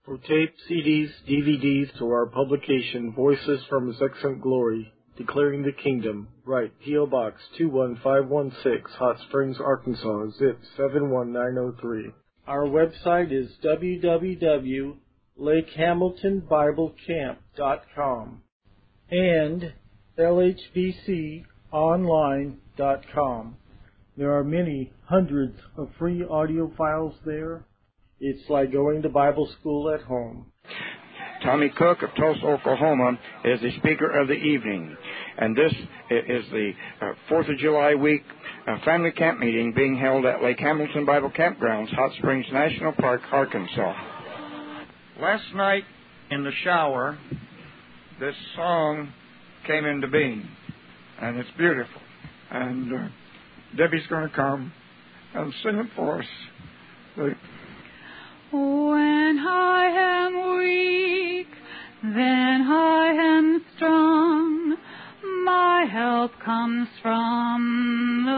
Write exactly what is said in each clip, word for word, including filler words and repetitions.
For tape, C Ds, D V Ds, to our publication, Voices from His Excellent Glory, Declaring the Kingdom, write P O. Box two one five one six, Hot Springs, Arkansas, zip seven one nine zero three. Our website is w w w dot lake hamilton bible camp dot com and l h b c online dot com. There are many hundreds of free audio files there. It's like going to Bible school at home. Tommy Cook of Tulsa, Oklahoma, is the speaker of the evening. And this is the uh, fourth of July week uh, family camp meeting being held at Lake Hamilton Bible Campgrounds, Hot Springs National Park, Arkansas. Last night in the shower, this song came into being, and it's beautiful. And uh, Debbie's going to come and sing it for us. The When I am weak, then I am strong. My help comes from the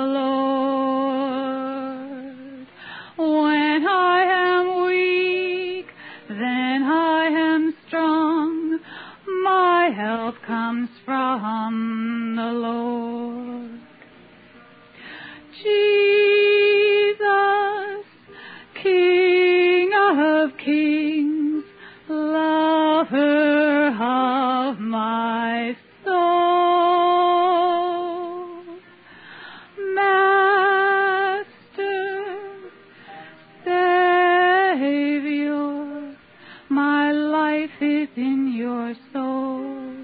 Lord. When I am weak, then I am strong. My help comes from the Lord. Jesus, King of kings, lover of my soul, Master, Savior, my life is in your soul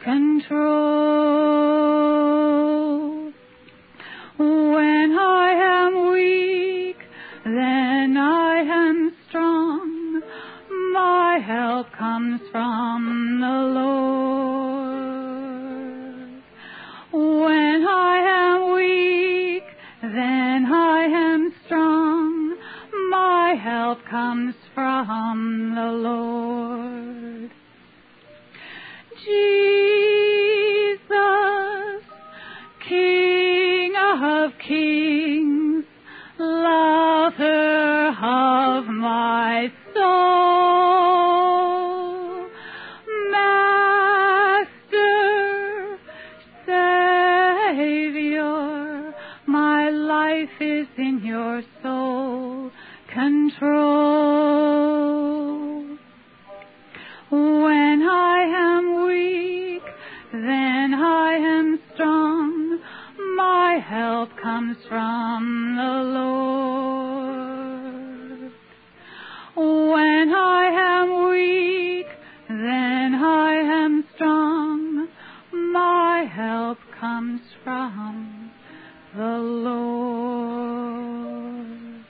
control. When I am weak, then I am strong. My help comes from the Lord. When I am weak, then I am strong. My help comes from the Lord. Jesus, King of kings, lover of my soul, Master, Savior, my life is in your soul control. When I am weak, then I am strong. My help comes from the Lord. When I am weak, then I am strong. My help comes from the Lord.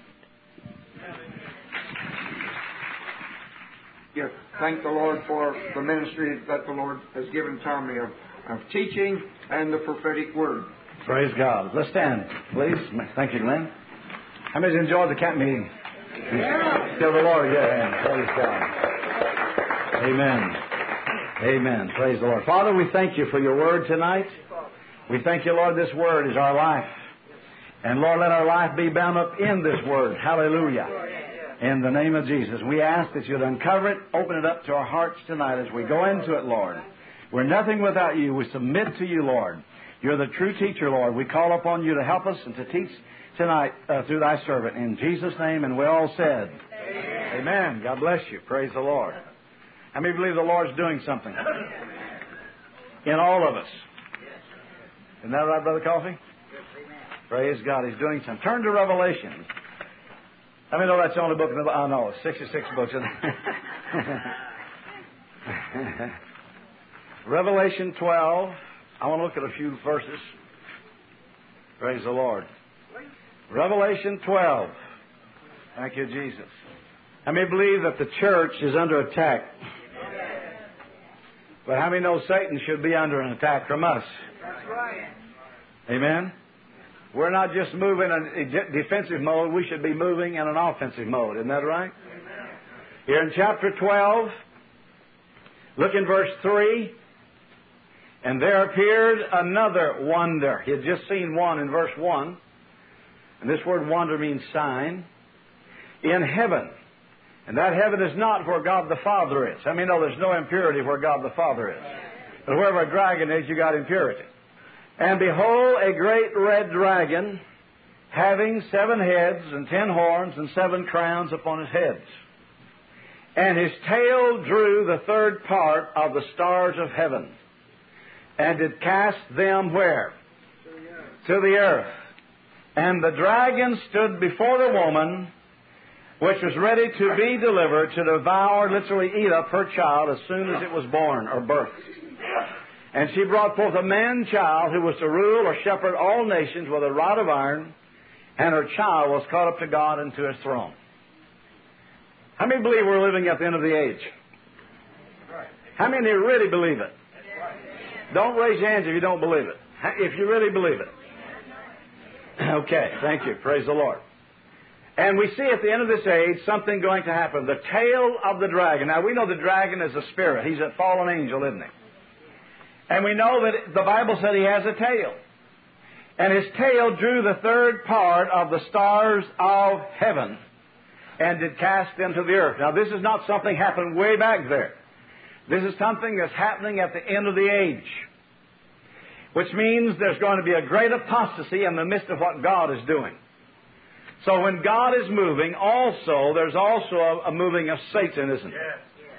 Yes, thank the Lord for the ministry that the Lord has given Tommy of, of teaching and the prophetic word. Praise God. Let's stand, please. Thank you, Glenn. How many enjoyed the camp meeting? Yeah. Give the Lord a good hand. Praise God. Amen. Amen. Praise the Lord. Father, we thank you for your word tonight. We thank you, Lord, this word is our life. And, Lord, let our life be bound up in this word. Hallelujah. In the name of Jesus. We ask that you'd uncover it, open it up to our hearts tonight as we go into it, Lord. We're nothing without you. We submit to you, Lord. You're the true teacher, Lord. We call upon you to help us and to teach tonight uh, through thy servant. In Jesus' name, and we all said, Amen. Amen. God bless you. Praise the Lord. How many believe the Lord's doing something? In all of us. Isn't that right, Brother Coffey? Praise God. He's doing something. Turn to Revelation. How many know that's the only book in the Bible? Oh, no, sixty-six books in there. Revelation twelve. I want to look at a few verses. Praise the Lord. Revelation twelve. Thank you, Jesus. How many believe that the church is under attack? But how many know Satan should be under an attack from us? That's right. Amen? We're not just moving in a defensive mode. We should be moving in an offensive mode. Isn't that right? Amen. Here in chapter twelve, look in verse three. And there appeared another wonder. He had just seen one in verse one. And this word wonder means sign. In heaven. And that heaven is not where God the Father is. I mean, no, there's no impurity where God the Father is. But wherever a dragon is, you got impurity. And behold, a great red dragon, having seven heads and ten horns and seven crowns upon his heads. And his tail drew the third part of the stars of heaven, and did cast them where? To the earth. And the dragon stood before the woman, which was ready to be delivered, to devour, literally eat up her child as soon as it was born or birthed. And she brought forth a man-child who was to rule or shepherd all nations with a rod of iron, and her child was caught up to God and to His throne. How many believe we're living at the end of the age? How many really believe it? Don't raise your hands if you don't believe it. If you really believe it. Okay, thank you. Praise the Lord. And we see at the end of this age something going to happen. The tail of the dragon. Now, we know the dragon is a spirit. He's a fallen angel, isn't he? And we know that the Bible said he has a tail. And his tail drew the third part of the stars of heaven and did cast them to the earth. Now, this is not something happened way back there. This is something that's happening at the end of the age, which means there's going to be a great apostasy in the midst of what God is doing. So when God is moving, also, there's also a, a moving of Satan, isn't there?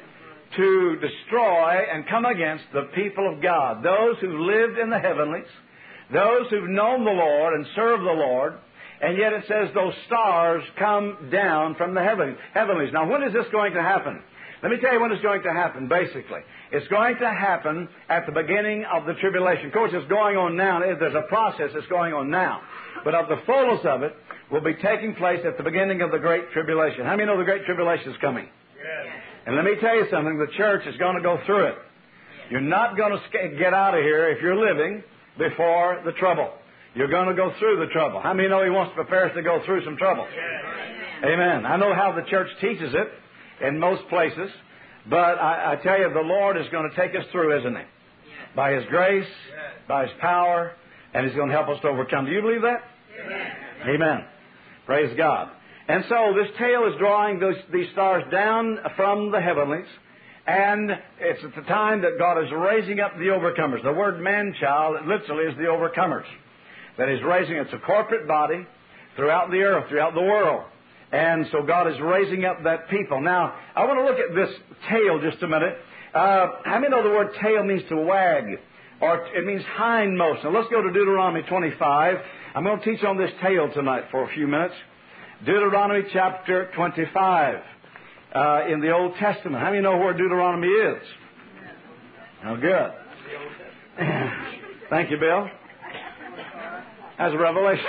To destroy and come against the people of God, those who lived in the heavenlies, those who've known the Lord and served the Lord, and yet it says those stars come down from the heaven, heavenlies. Now, when is this going to happen? Let me tell you when it's going to happen, basically. It's going to happen at the beginning of the tribulation. Of course, it's going on now. There's a process that's going on now. But of the fullness of it will be taking place at the beginning of the Great Tribulation. How many know the Great Tribulation is coming? Yes. And let me tell you something. The church is going to go through it. You're not going to get out of here if you're living before the trouble. You're going to go through the trouble. How many know He wants to prepare us to go through some trouble? Yes. Amen. I know how the church teaches it in most places, but I, I tell you, the Lord is going to take us through, isn't He? Yes. By His grace, yes. By His power, and He's going to help us to overcome. Do you believe that? Yes. Amen. Praise God. And so this tail is drawing those, these stars down from the heavenlies, and it's at the time that God is raising up the overcomers. The word man-child literally is the overcomers. That He's raising, it's a corporate body throughout the earth, throughout the world. And so God is raising up that people. Now, I want to look at this tail just a minute. Uh, how many know the word tail means to wag? Or it means hindmost. Now, let's go to Deuteronomy twenty-five. I'm going to teach on this tail tonight for a few minutes. Deuteronomy chapter twenty-five uh, in the Old Testament. How many know where Deuteronomy is? Oh, good. Thank you, Bill. That's a revelation.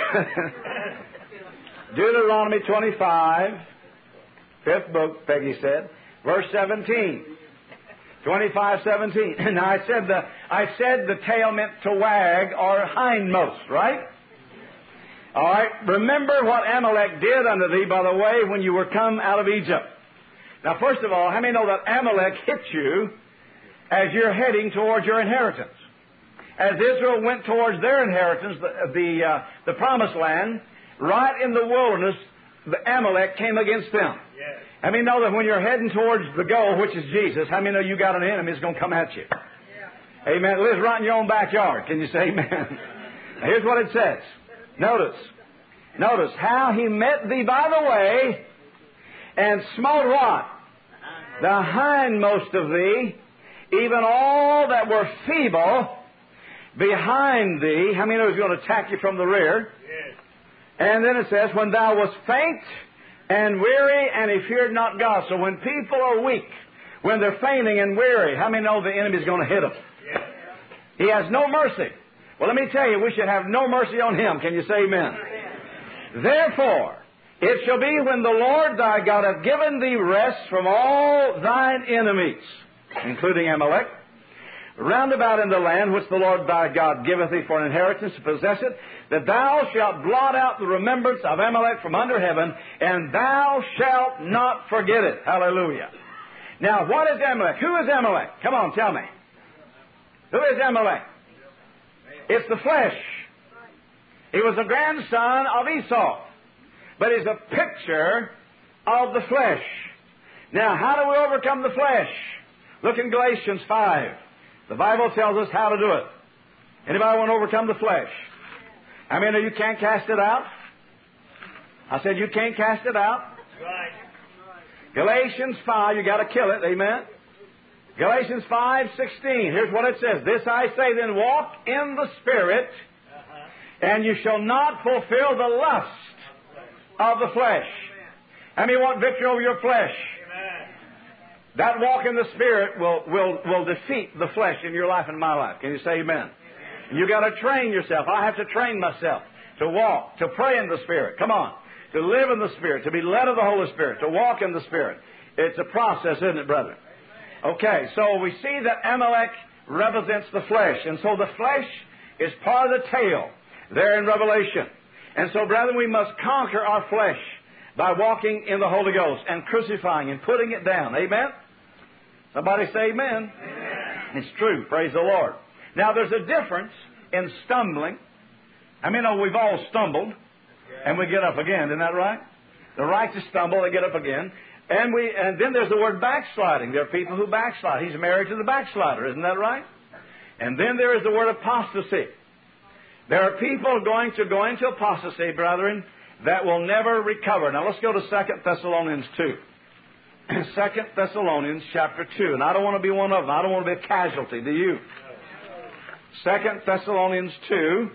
Deuteronomy twenty-five, fifth book, Peggy said, verse seventeen. twenty-five, seventeen. Now, I said the I said the tail meant to wag or hindmost, right? All right. Remember what Amalek did unto thee, by the way, when you were come out of Egypt. Now, first of all, how many know that Amalek hit you as you're heading towards your inheritance? As Israel went towards their inheritance, the the, uh, the promised land, right in the wilderness, the Amalek came against them. Yes. How many know that when you're heading towards the goal, which is Jesus, how many know you got an enemy that's going to come at you? Yeah. Amen. It lives right in your own backyard. Can you say amen? Now, here's what it says. Notice. Notice how he met thee by the way and smote what? The hindmost of thee, even all that were feeble behind thee. How many know he's going to attack you from the rear? Yes. And then it says, when thou wast faint and weary, and he feared not God. So when people are weak, when they're fainting and weary, how many know the enemy's going to hit them? Yes. He has no mercy. Well, let me tell you, we should have no mercy on him. Can you say amen? Amen. Therefore, it shall be when the Lord thy God hath given thee rest from all thine enemies, including Amalek, round about in the land which the Lord thy God giveth thee for an inheritance to possess it, that thou shalt blot out the remembrance of Amalek from under heaven, and thou shalt not forget it. Hallelujah. Now, what is Amalek? Who is Amalek? Come on, tell me. Who is Amalek? It's the flesh. He was a grandson of Esau, but he's a picture of the flesh. Now, how do we overcome the flesh? Look in Galatians five. The Bible tells us how to do it. Anybody want to overcome the flesh? I mean, you can't cast it out? I said you can't cast it out. Right. Galatians five, you got to kill it. Amen. Galatians five sixteen. Here's what it says. This I say then, walk in the Spirit, Uh-huh. and you shall not fulfill the lust of the flesh. How many want victory over your flesh? Amen. That walk in the Spirit will, will, will defeat the flesh in your life and my life. Can you say amen? And you got to train yourself. I have to train myself to walk, to pray in the Spirit. Come on. To live in the Spirit, to be led of the Holy Spirit, to walk in the Spirit. It's a process, isn't it, brethren? Okay, so we see that Amalek represents the flesh. And so the flesh is part of the tail there in Revelation. And so, brethren, we must conquer our flesh by walking in the Holy Ghost and crucifying and putting it down. Amen? Somebody say amen. Amen. It's true. Praise the Lord. Now, there's a difference in stumbling. I mean, oh, we've all stumbled, and we get up again. Isn't that right? The righteous stumble, they get up again. And we, and then there's the word backsliding. There are people who backslide. He's married to the backslider. Isn't that right? And then there is the word apostasy. There are people going to go into apostasy, brethren, that will never recover. Now, let's go to Second Thessalonians two. Second Thessalonians chapter two. And I don't want to be one of them. I don't want to be a casualty. Do you? Second Thessalonians two.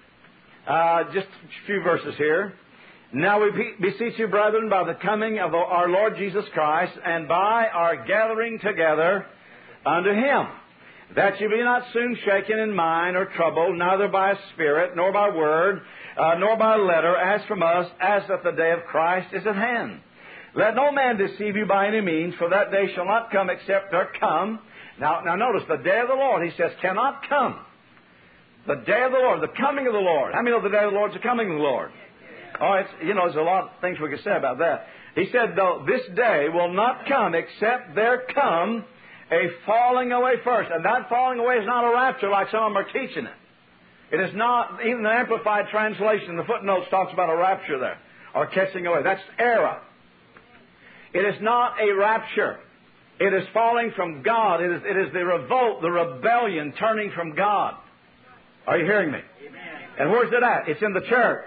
Uh, just a few verses here. Now we beseech you, brethren, by the coming of our Lord Jesus Christ, and by our gathering together unto Him, that you be not soon shaken in mind or troubled, neither by spirit, nor by word, uh, nor by letter, as from us, as that the day of Christ is at hand. Let no man deceive you by any means, for that day shall not come except there come. Now, now notice, the day of the Lord, He says, cannot come. The day of the Lord, the coming of the Lord. How many know the day of the Lord is the coming of the Lord? Oh, it's, you know, there's a lot of things we could say about that. He said, though, this day will not come except there come a falling away first. And that falling away is not a rapture like some of them are teaching it. It is not, even the Amplified Translation, the footnotes talks about a rapture there, or catching away. That's error. It is not a rapture. It is falling from God. It is, it is the revolt, the rebellion, turning from God. Are you hearing me? Amen. And where's it at? It's in the church.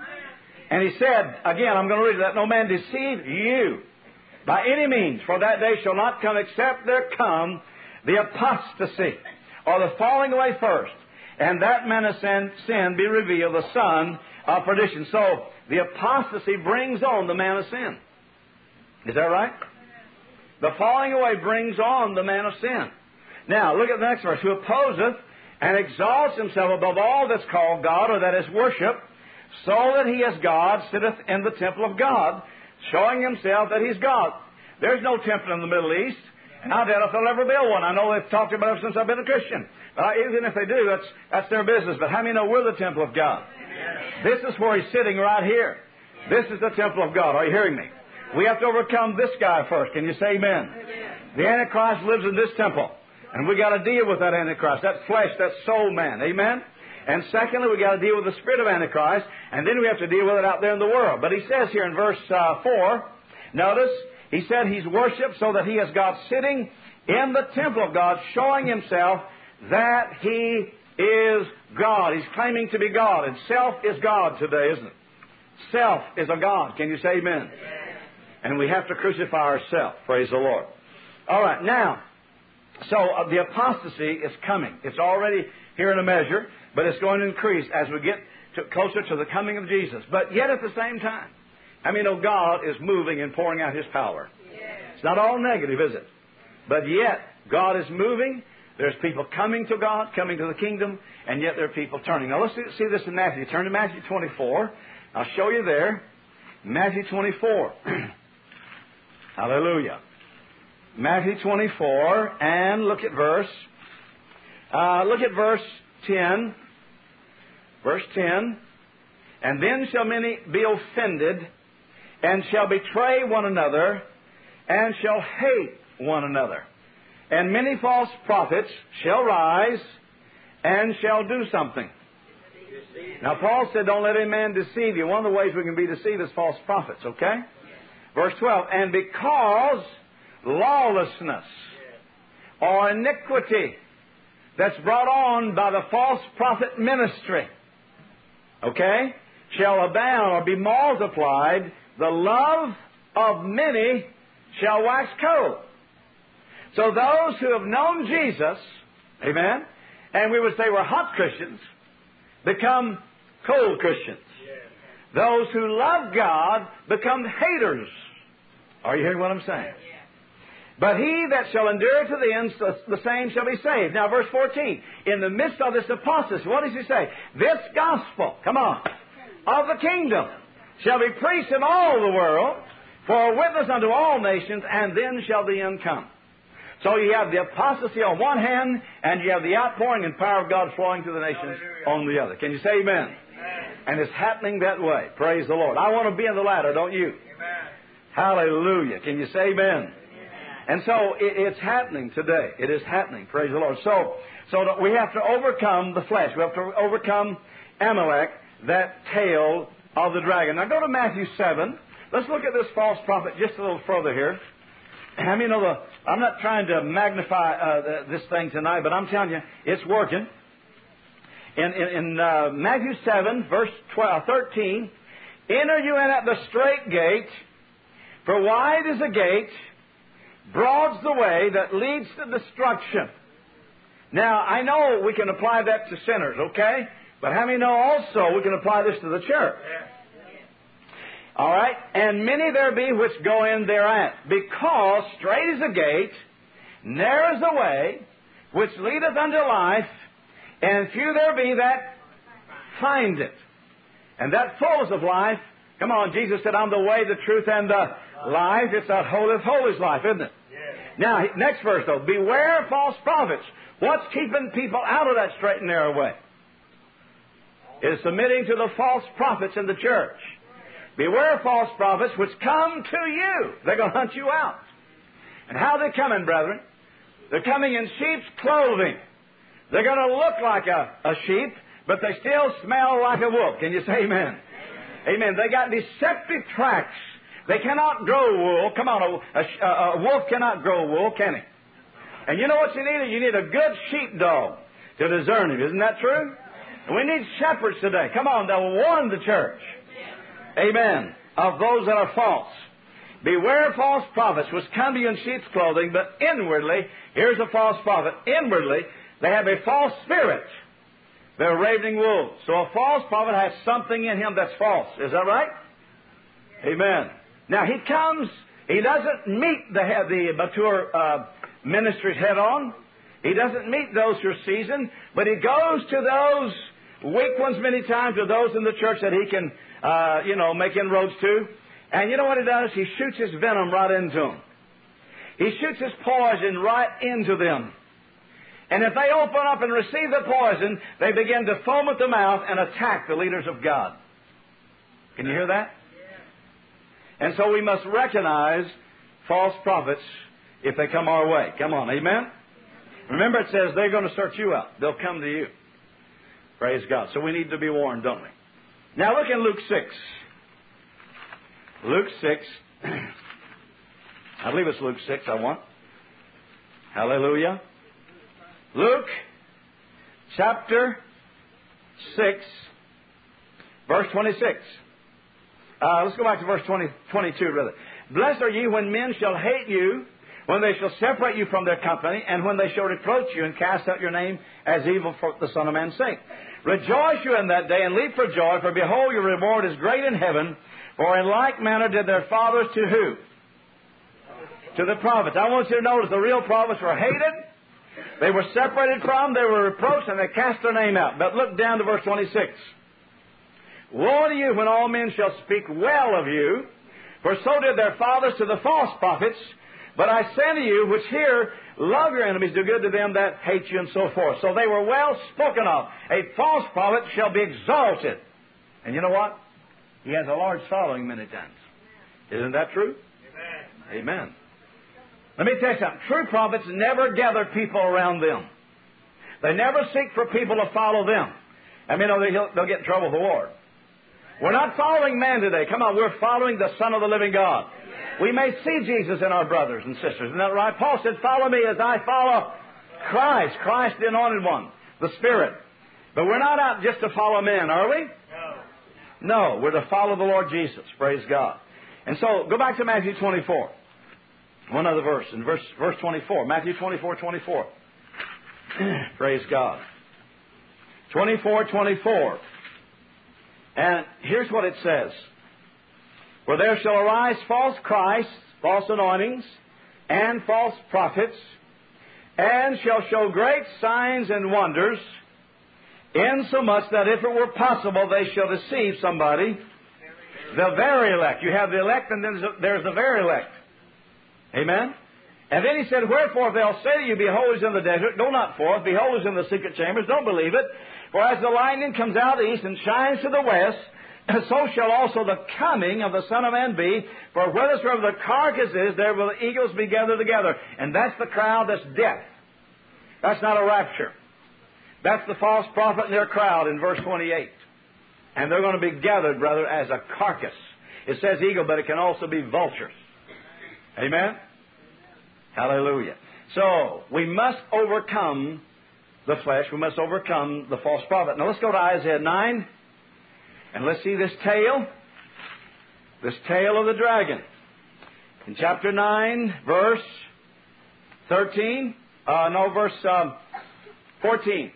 And He said, again, I'm going to read it, that no man deceive you by any means, for that day shall not come except there come the apostasy, or the falling away first, and that man of sin, sin be revealed, the son of perdition. So the apostasy brings on the man of sin. Is that right? The falling away brings on the man of sin. Now, look at the next verse. Who opposeth and exalts himself above all that's called God, or that is worshipped, so that he as God sitteth in the temple of God, showing himself that he's God. There's no temple in the Middle East, and I doubt if they'll ever build one. I know they've talked about it since I've been a Christian. But I, even if they do, that's, that's their business. But how many know we're the temple of God? This is where He's sitting right here. This is the temple of God. Are you hearing me? We have to overcome this guy first. Can you say amen? The Antichrist lives in this temple, and we got to deal with that Antichrist, that flesh, that soul man. Amen? And secondly, we got to deal with the spirit of Antichrist, and then we have to deal with it out there in the world. But He says here in verse uh, four, notice, He said He's worshipped so that He has God sitting in the temple of God, showing Himself that He is God. He's claiming to be God, and self is God today, isn't it? Self is a God. Can you say amen? Amen. And we have to crucify ourselves. Praise the Lord. All right, now, so uh, the apostasy is coming. It's already here in a measure, but it's going to increase as we get to, closer to the coming of Jesus. But yet at the same time, I mean, oh, God is moving and pouring out His power. Yes. It's not all negative, is it? But yet, God is moving. There's people coming to God, coming to the kingdom, and yet there are people turning. Now, let's see, see this in Matthew. Turn to Matthew twenty-four. I'll show you there. Matthew twenty-four. Hallelujah. Matthew twenty-four, and look at verse, uh, look at verse ten. Verse ten. And then shall many be offended, and shall betray one another, and shall hate one another. And many false prophets shall rise, and shall do something. Now, Paul said, don't let any man deceive you. One of the ways we can be deceived is false prophets, okay? Verse twelve, and because lawlessness or iniquity that's brought on by the false prophet ministry, okay, shall abound or be multiplied, the love of many shall wax cold. So those who have known Jesus, amen, and we would say were hot Christians, become cold Christians. Those who love God become haters. Are you hearing what I'm saying? But he that shall endure to the end, the same shall be saved. Now, verse fourteen. In the midst of this apostasy, what does he say? This gospel, come on, of the kingdom shall be preached in all the world for a witness unto all nations, and then shall the end come. So you have the apostasy on one hand, and you have the outpouring and power of God flowing to the nations on the other. Can you say amen? Amen. And it's happening that way. Praise the Lord. I want to be in the latter, don't you? Amen. Hallelujah. Can you say amen? And so it, it's happening today. It is happening. Praise the Lord. So, so that we have to overcome the flesh. We have to overcome Amalek, that tail of the dragon. Now go to Matthew seven. Let's look at this false prophet just a little further here. I mean, you know, the, I'm not trying to magnify uh, this thing tonight, but I'm telling you, it's working. In, in, in uh, Matthew seven, verse twelve, thirteen, enter you in at the straight gate, for wide is the gate, broad's the way that leads to destruction. Now, I know we can apply that to sinners, okay? But how many know also we can apply this to the church? All right? And many there be which go in thereat, because straight is the gate, narrow is the way, which leadeth unto life, and few there be that find it. And that fullness of life, come on, Jesus said, I'm the way, the truth, and the life. It's that holy of holies life, isn't it? Now, next verse, though. Beware of false prophets. What's keeping people out of that straight and narrow way? It is submitting to the false prophets in the church. Beware of false prophets which come to you. They're going to hunt you out. And how are they coming, brethren? They're coming in sheep's clothing. They're going to look like a, a sheep, but they still smell like a wolf. Can you say amen? Amen. They got deceptive tracks. They cannot grow wool. Come on, a, a, a wolf cannot grow wool, can he? And you know what you need? You need a good sheepdog to discern him. Isn't that true? And we need shepherds today. Come on, they'll warn the church. Amen. Of those that are false. Beware of false prophets which come to you in sheep's clothing, but inwardly, here's a false prophet, inwardly, they have a false spirit. They're ravening wolves. So a false prophet has something in him that's false. Is that right? Amen. Now he comes, he doesn't meet the, the mature uh, ministries head on. He doesn't meet those who are seasoned, but he goes to those weak ones many times, to those in the church that he can, uh, you know, make inroads to. And you know what he does? He shoots his venom right into them. He shoots his poison right into them. And if they open up and receive the poison, they begin to foam at the mouth and attack the leaders of God. Can you hear that? And so we must recognize false prophets if they come our way. Come on, amen? Remember, it says they're going to search you out. They'll come to you. Praise God. So we need to be warned, don't we? Now look in Luke six. Luke six. I believe it's Luke six I want. Hallelujah. Luke chapter six, verse twenty-six. Uh, let's go back to verse twenty, twenty-two, rather. Blessed are ye when men shall hate you, when they shall separate you from their company, and when they shall reproach you and cast out your name as evil for the Son of Man's sake. Rejoice you in that day, and leap for joy, for behold, your reward is great in heaven. For in like manner did their fathers to who? To the prophets. I want you to notice the real prophets were hated. They were separated from, they were reproached, and they cast their name out. But look down to verse twenty-six. Woe to you when all men shall speak well of you, for so did their fathers to the false prophets. But I say to you, which hear, love your enemies, do good to them that hate you, and so forth. So they were well spoken of. A false prophet shall be exalted. And you know what? He has a large following many times. Isn't that true? Amen. Amen. Let me tell you something. True prophets never gather people around them. They never seek for people to follow them. I mean, they'll, they'll get in trouble with the Lord. We're not following man today. Come on, we're following the Son of the living God. We may see Jesus in our brothers and sisters. Isn't that right? Paul said, follow me as I follow Christ. Christ, the anointed one, the Spirit. But we're not out just to follow men, are we? No. No, we're to follow the Lord Jesus. Praise God. And so, go back to Matthew twenty-four. One other verse, in verse, verse twenty-four. Matthew twenty-four, twenty-four. Praise God. twenty-four, twenty-four. And here's what it says. For there shall arise false Christs, false anointings, and false prophets, and shall show great signs and wonders, insomuch that if it were possible they shall deceive somebody, the very elect. You have the elect, and then there's the very elect. Amen? And then he said, wherefore if they'll say to you, behold, is in the desert, go not forth, behold, is in the secret chambers, don't believe it. For as the lightning comes out of the east and shines to the west, so shall also the coming of the Son of Man be. For whithersoever the carcass is, there will the eagles be gathered together. And that's the crowd that's death. That's not a rapture. That's the false prophet and their crowd in verse twenty-eight. And they're going to be gathered, brother, as a carcass. It says eagle, but it can also be vultures. Amen? Hallelujah. So, we must overcome the flesh. We must overcome the false prophet. Now, let's go to Isaiah nine. And let's see this tail. This tail of the dragon. In chapter nine, verse thirteen. Uh, no, verse um, fourteen.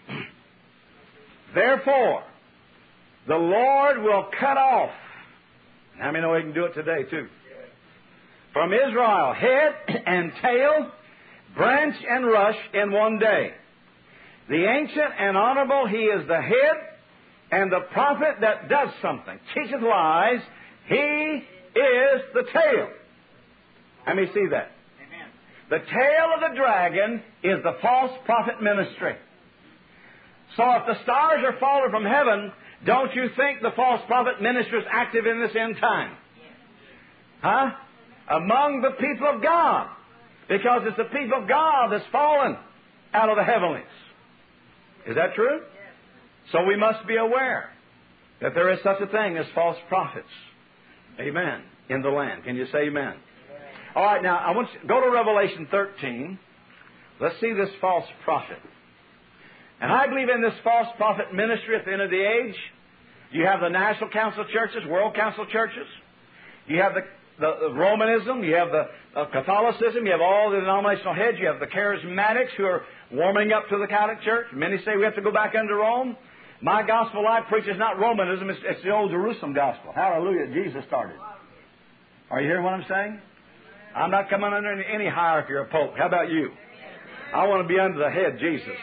Therefore, the Lord will cut off. How many know He can do it today, too? From Israel, head and tail, branch and rush in one day. The ancient and honorable, He is the head, and the prophet that does something, teacheth lies, he is the tail. Let me see that. Amen. The tail of the dragon is the false prophet ministry. So if the stars are falling from heaven, don't you think the false prophet ministry is active in this end time? Huh? Among the people of God. Because it's the people of God that's fallen out of the heavenlies. Is that true? So we must be aware that there is such a thing as false prophets. Amen. In the land. Can you say amen? Amen. All right, now I want you to go to Revelation thirteen. Let's see this false prophet. And I believe in this false prophet ministry at the end of the age. You have the National Council churches, World Council churches. You have the, the, the Romanism. You have the uh, Catholicism. You have all the denominational heads. You have the charismatics who are warming up to the Catholic Church. Many say we have to go back under Rome. My gospel I preach is not Romanism. It's, it's the old Jerusalem gospel. Hallelujah. Jesus started. Are you hearing what I'm saying? I'm not coming under any, any hierarchy or pope. How about you? I want to be under the head, Jesus.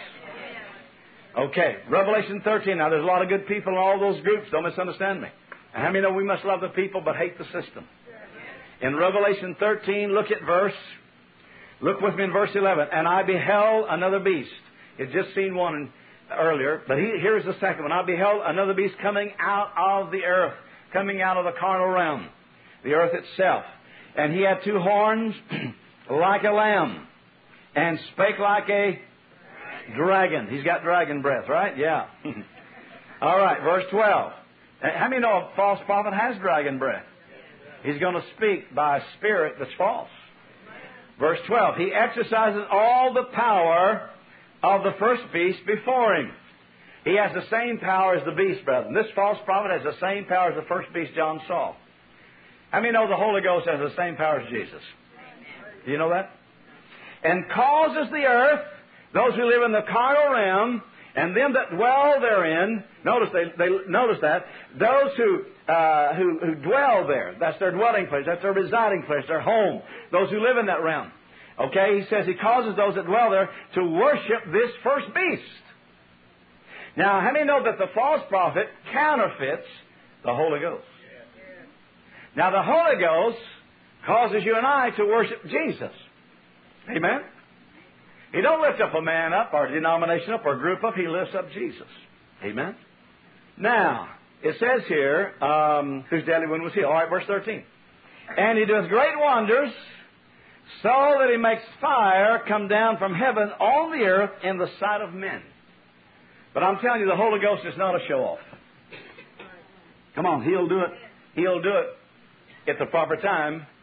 Okay, Revelation thirteen. Now, there's a lot of good people in all those groups. Don't misunderstand me. And how many know we must love the people but hate the system? In Revelation thirteen, look at verse. Look with me in verse eleven. And I beheld another beast. You'd just seen one earlier, but he, here's the second one. I beheld another beast coming out of the earth, coming out of the carnal realm, the earth itself. And he had two horns like a lamb, and spake like a dragon. He's got dragon breath, right? Yeah. All right, verse twelve. How many know a false prophet has dragon breath? He's going to speak by a spirit that's false. Verse twelve. He exercises all the power of the first beast before him. He has the same power as the beast, brethren. This false prophet has the same power as the first beast John saw. How many know the Holy Ghost has the same power as Jesus? Do you know that? And causes the earth, those who live in the carnal realm, and them that dwell therein. Notice they, they notice that those who uh, who who dwell there. That's their dwelling place. That's their residing place. Their home. Those who live in that realm. Okay, he says he causes those that dwell there to worship this first beast. Now, how many know that the false prophet counterfeits the Holy Ghost? Now, the Holy Ghost causes you and I to worship Jesus. Amen? He don't lift up a man up, or a denomination up, or a group up. He lifts up Jesus. Amen? Now, it says here, um, whose deadly wound was healed. All right, verse thirteen. And he does great wonders, so that he makes fire come down from heaven on the earth in the sight of men. But I'm telling you, the Holy Ghost is not a show-off. Come on, He'll do it. He'll do it at the proper time.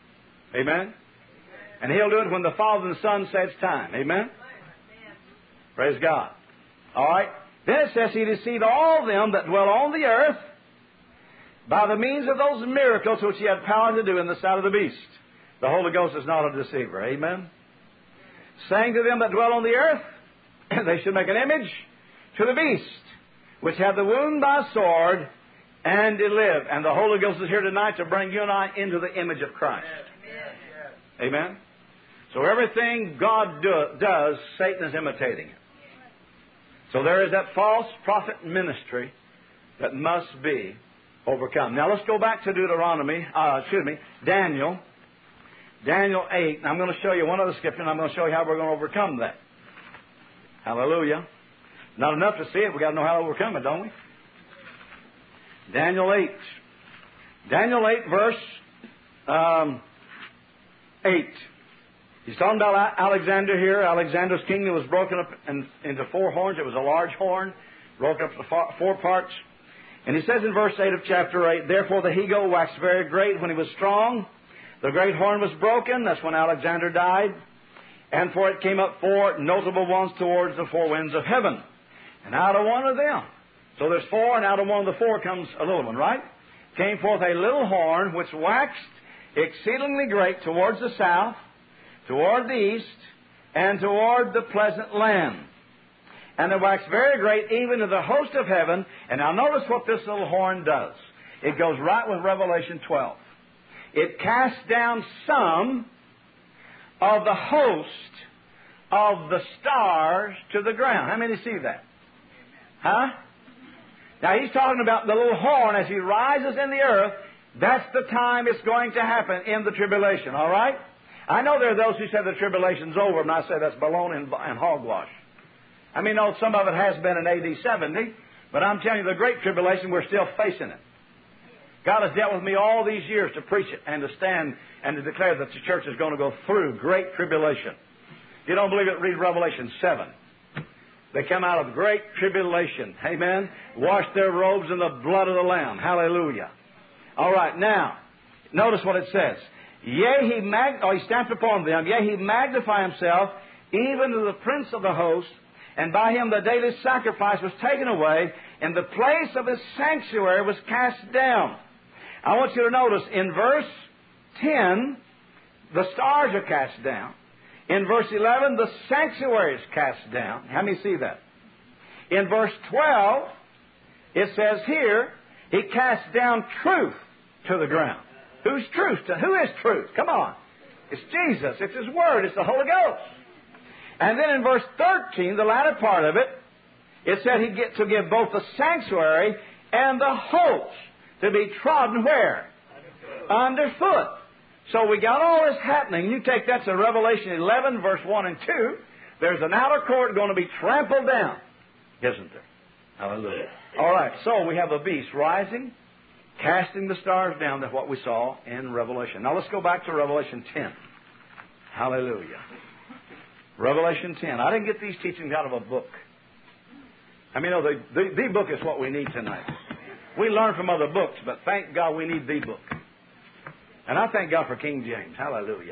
Amen? And He'll do it when the Father and the Son say it's time. Amen? Praise God. All right. Then it says He deceived all them that dwell on the earth by the means of those miracles which He had power to do in the sight of the beast. The Holy Ghost is not a deceiver. Amen? Saying to them that dwell on the earth, they should make an image to the beast, which had the wound by sword, and did live. And the Holy Ghost is here tonight to bring you and I into the image of Christ. Amen? So everything God do, does, Satan is imitating it. So there is that false prophet ministry that must be overcome. Now let's go back to Deuteronomy, uh, excuse me, Daniel. Daniel eight. And I'm going to show you one other scripture, and I'm going to show you how we're going to overcome that. Hallelujah. Not enough to see it. We've got to know how to overcome it, don't we? Daniel eight. Daniel eight, verse um, eight. He's talking about Alexander here. Alexander's kingdom was broken up in, into four horns. It was a large horn, broken up into four parts. And he says in verse eight of chapter eight, Therefore the he-goat waxed very great when he was strong. The great horn was broken. That's when Alexander died. And for it came up four notable ones towards the four winds of heaven. And out of one of them, so there's four, and out of one of the four comes a little one, right? Came forth a little horn, which waxed exceedingly great towards the south, toward the east, and toward the pleasant land. And it waxed very great even to the host of heaven. And now notice what this little horn does. It goes right with Revelation twelve. It casts down some of the host of the stars to the ground. How many see that? Huh? Now he's talking about the little horn as he rises in the earth. That's the time it's going to happen in the tribulation, all right? I know there are those who say the tribulation's over, and I say that's baloney and, and hogwash. I mean, no, some of it has been in A D seventy, but I'm telling you, the Great Tribulation, we're still facing it. God has dealt with me all these years to preach it and to stand and to declare that the church is going to go through great tribulation. If you don't believe it, read Revelation seven. They come out of great tribulation. Amen. Wash their robes in the blood of the Lamb. Hallelujah. All right, now, notice what it says. Yea, he, mag- oh, he stamped upon them. Yea, he magnify himself, even to the prince of the host, and by him the daily sacrifice was taken away, and the place of his sanctuary was cast down. I want you to notice, in verse ten, the stars are cast down. In verse eleven, the sanctuary is cast down. How many see that? In verse twelve, it says here, he cast down truth to the ground. Who's truth? To, who is truth? Come on. It's Jesus. It's His Word. It's the Holy Ghost. And then in verse thirteen, the latter part of it, it said He'd get to give both the sanctuary and the host to be trodden where? Underfoot. So we got all this happening. You take that to Revelation eleven, verse one and two. There's an outer court going to be trampled down, isn't there? Hallelujah. All right, so we have a beast rising, casting the stars down. That's what we saw in Revelation. Now let's go back to Revelation ten. Hallelujah. Revelation ten. I didn't get these teachings out of a book. I mean, no, the, the, the book is what we need tonight. We learn from other books, but thank God we need the book. And I thank God for King James. Hallelujah.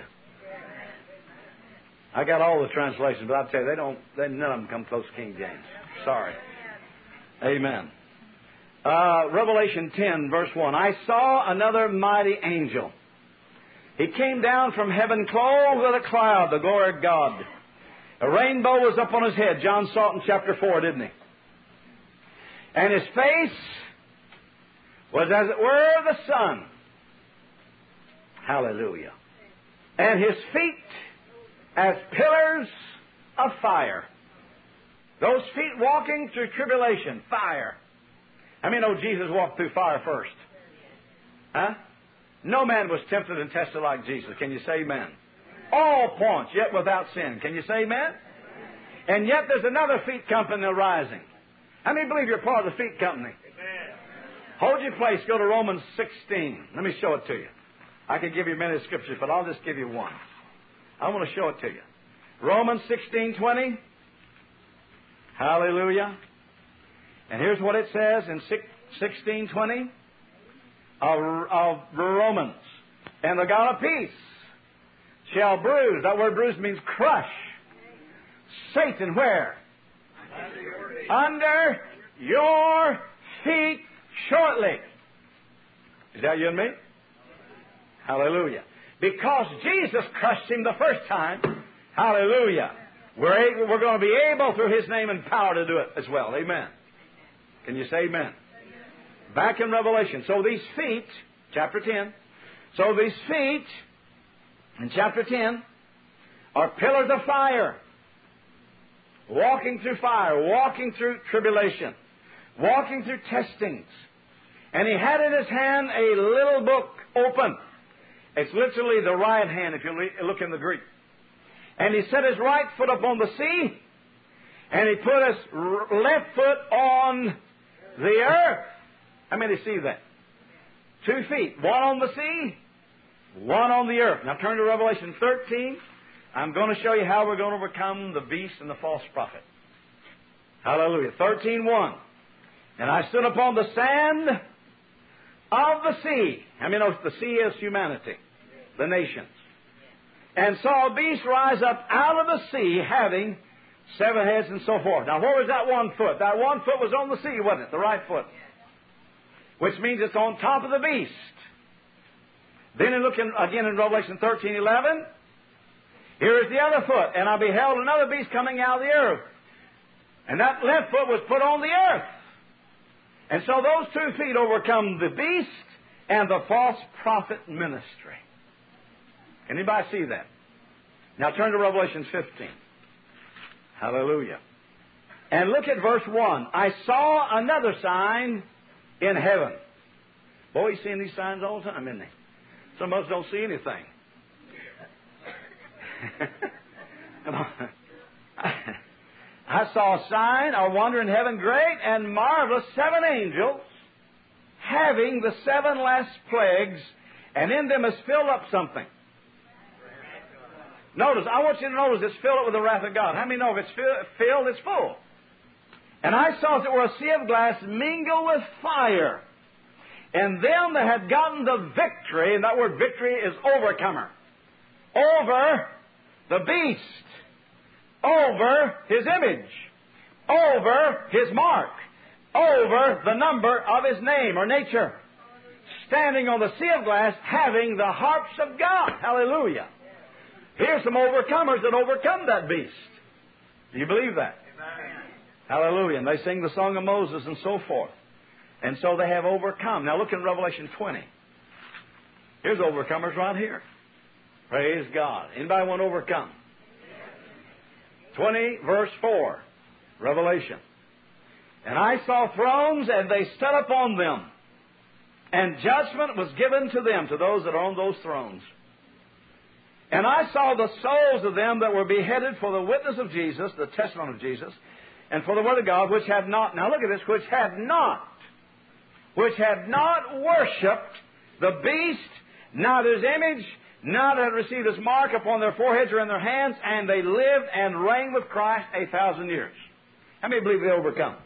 I got all the translations, but I tell you, they don't. They, none of them come close to King James. Sorry. Amen. Uh, Revelation ten, verse one. I saw another mighty angel. He came down from heaven clothed with a cloud, the glory of God. A rainbow was up on his head. John saw it in chapter four, didn't he? And his face was as it were the sun. Hallelujah. And his feet as pillars of fire. Those feet walking through tribulation, fire. How many know Jesus walked through fire first? Huh? No man was tempted and tested like Jesus. Can you say amen? All points, yet without sin. Can you say amen? And yet there's another feet company arising. How many believe you're part of the feet company? Amen. Hold your place. Go to Romans sixteen. Let me show it to you. I could give you many scriptures, but I'll just give you one. I want to show it to you. Romans sixteen twenty. Hallelujah. And here's what it says in sixteen twenty of, of Romans. And the God of peace shall bruise. That word bruise means crush. Satan where? Under your feet shortly. Is that you and me? Hallelujah. Because Jesus crushed him the first time, hallelujah, we're, able, we're going to be able through His name and power to do it as well. Amen. Can you say amen? Back in Revelation. So these feet, chapter ten, so these feet in chapter ten are pillars of fire. Walking through fire, walking through tribulation, walking through testings. And he had in his hand a little book open. It's literally the right hand if you look in the Greek. And he set his right foot upon the sea, and he put his left foot on the earth. How many see that? Two feet, one on the sea, one on the earth. Now turn to Revelation thirteen. I'm going to show you how we're going to overcome the beast and the false prophet. Hallelujah. thirteen one. And I stood upon the sand of the sea. How many know the sea is humanity? The nations. And saw a beast rise up out of the sea, having seven heads and so forth. Now, where was that one foot? That one foot was on the sea, wasn't it? The right foot. Which means it's on top of the beast. Then in looking again in Revelation thirteen eleven, here is the other foot. And I beheld another beast coming out of the earth. And that left foot was put on the earth. And so those two feet overcome the beast and the false prophet ministry. Anybody see that? Now turn to Revelation fifteen. Hallelujah. And look at verse one. I saw another sign in heaven. Boy, you seeing these signs all the time, isn't they? Some of us don't see anything. Come on. I saw a sign, a wonder in heaven, great and marvelous, seven angels, having the seven last plagues, and in them is filled up something. Notice, I want you to notice it's filled up with the wrath of God. How many know if it's filled, it's full? And I saw as it were a sea of glass mingled with fire. And them that had gotten the victory, and that word victory is overcomer, over the beast, over his image, over his mark, over the number of his name or nature, standing on the sea of glass, having the harps of God. Hallelujah. Here's some overcomers that overcome that beast. Do you believe that? Amen. Hallelujah. And they sing the song of Moses and so forth. And so they have overcome. Now look in Revelation twenty. Here's overcomers right here. Praise God. Anybody want to overcome? twenty, verse four. Revelation. And I saw thrones, and they sat upon them. And judgment was given to them, to those that are on those thrones. And I saw the souls of them that were beheaded for the witness of Jesus, the testimony of Jesus, and for the word of God, which had not, now look at this, which had not, which had not worshipped the beast, not his image, not had received his mark upon their foreheads or in their hands, and they lived and reigned with Christ a thousand years. How many believe they overcome?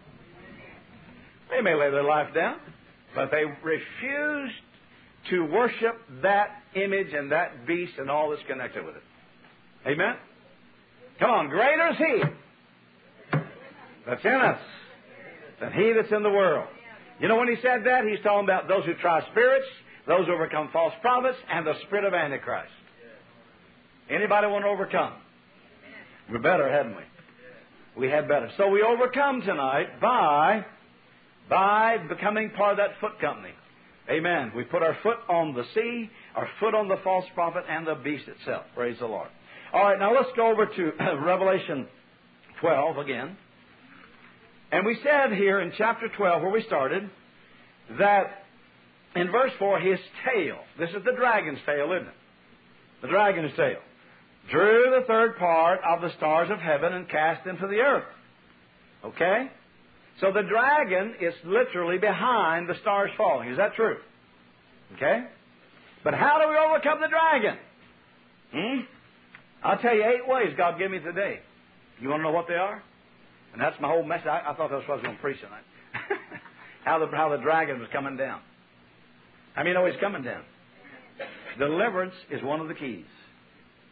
They may lay their life down, but they refused to worship that image and that beast and all that's connected with it. Amen? Come on, greater is He that's in us than he that's in the world. You know when he said that, he's talking about those who try spirits, those who overcome false prophets, and the spirit of Antichrist. Anybody want to overcome? We better, hadn't we? We had better. So we overcome tonight by, by becoming part of that foot company. Amen. We put our foot on the sea, our foot on the false prophet, and the beast itself. Praise the Lord. All right, now let's go over to Revelation twelve again. And we said here in chapter twelve, where we started, that in verse four, his tail, this is the dragon's tail, isn't it? The dragon's tail, drew the third part of the stars of heaven and cast them to the earth. Okay? So the dragon is literally behind the stars falling. Is that true? Okay? But how do we overcome the dragon? Hmm? I'll tell you eight ways God gave me today. You want to know what they are? And that's my whole message. I, I thought that's what I was going to preach tonight. how, the, how the dragon was coming down. How many know he's coming down? Deliverance is one of the keys.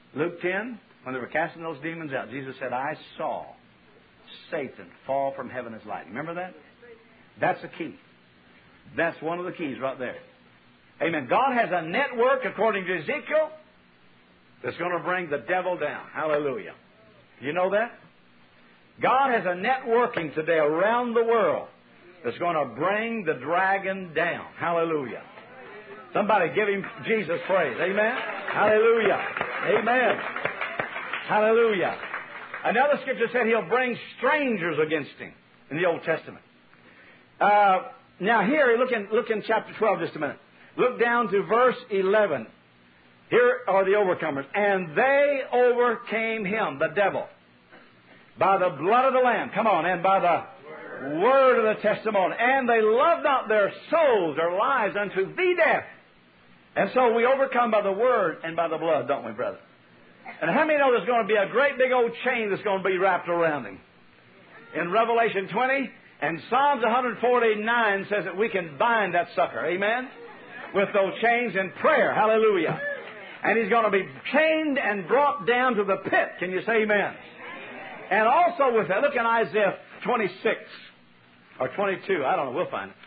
Luke ten, when they were casting those demons out, Jesus said, I saw Satan fall from heaven as lightning. Remember that? That's the key. That's one of the keys right there. Amen. God has a network, according to Ezekiel, that's going to bring the devil down. Hallelujah. You know that? God has a networking today around the world that's going to bring the dragon down. Hallelujah. Somebody give him Jesus praise. Amen. Hallelujah. Amen. Hallelujah. Another scripture said he'll bring strangers against him in the Old Testament. Uh, now here, look in, look in chapter twelve just a minute. Look down to verse eleven. Here are the overcomers. And they overcame him, the devil, by the blood of the Lamb. Come on. And by the word, word of the testimony. And they loved not their souls, their lives unto the death. And so we overcome by the word and by the blood, don't we, brother? And how many know there's going to be a great big old chain that's going to be wrapped around him? In Revelation twenty and Psalms one forty-nine says that we can bind that sucker. Amen? With those chains in prayer. Hallelujah. And he's going to be chained and brought down to the pit. Can you say amen? And also with that, look in Isaiah twenty-six or twenty-two. I don't know. We'll find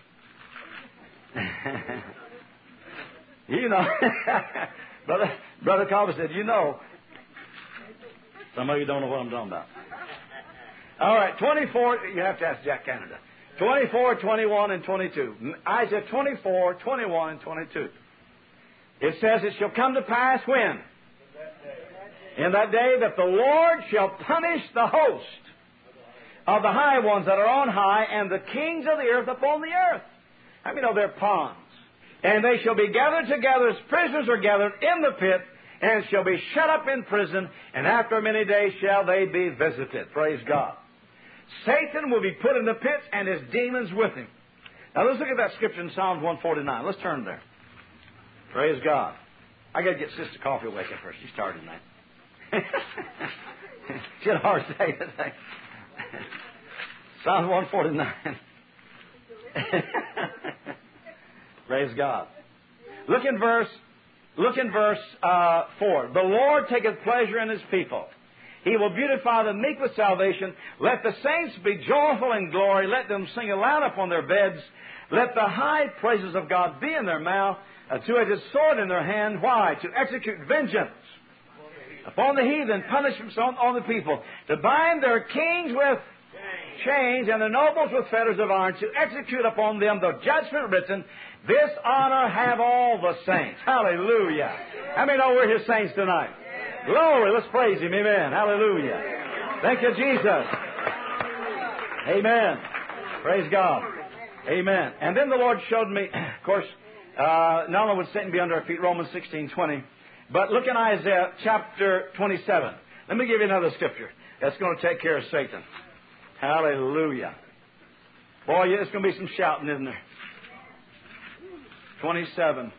it. You know, Brother, Brother Carver said, you know, some of you don't know what I'm talking about. All right, twenty-four, you have to ask Jack Canada. twenty-four, twenty-one, and twenty-two. Isaiah twenty-four, twenty-one, and twenty-two. It says, it shall come to pass when? In that day that the Lord shall punish the host of the high ones that are on high, and the kings of the earth upon the earth. How many know they're pawns? And they shall be gathered together as prisoners are gathered in the pit, and shall be shut up in prison, and after many days shall they be visited. Praise God. Satan will be put in the pits, and his demons with him. Now let's look at that scripture in Psalms one forty-nine. Let's turn there. Praise God. I got to get Sister Coffee awake up first. She started tonight. She had a hard day today. Psalm one forty-nine. Praise God. Look in verse, look in verse uh, four. The Lord taketh pleasure in His people. He will beautify the meek with salvation. Let the saints be joyful in glory. Let them sing aloud upon their beds. Let the high praises of God be in their mouth, a two-edged sword in their hand. Why? To execute vengeance upon the heathen, punishments on, on the people, to bind their kings with chains and their nobles with fetters of iron, to execute upon them the judgment written. This honor have all the saints. Hallelujah. How many know we're His saints tonight? Glory. Let's praise Him. Amen. Hallelujah. Thank you, Jesus. Amen. Praise God. Amen. And then the Lord showed me, of course, uh, not only would Satan be under our feet, Romans sixteen twenty, but look in Isaiah chapter twenty-seven. Let me give you another scripture that's going to take care of Satan. Hallelujah. Boy, yeah, there's going to be some shouting, isn't there? twenty-seven.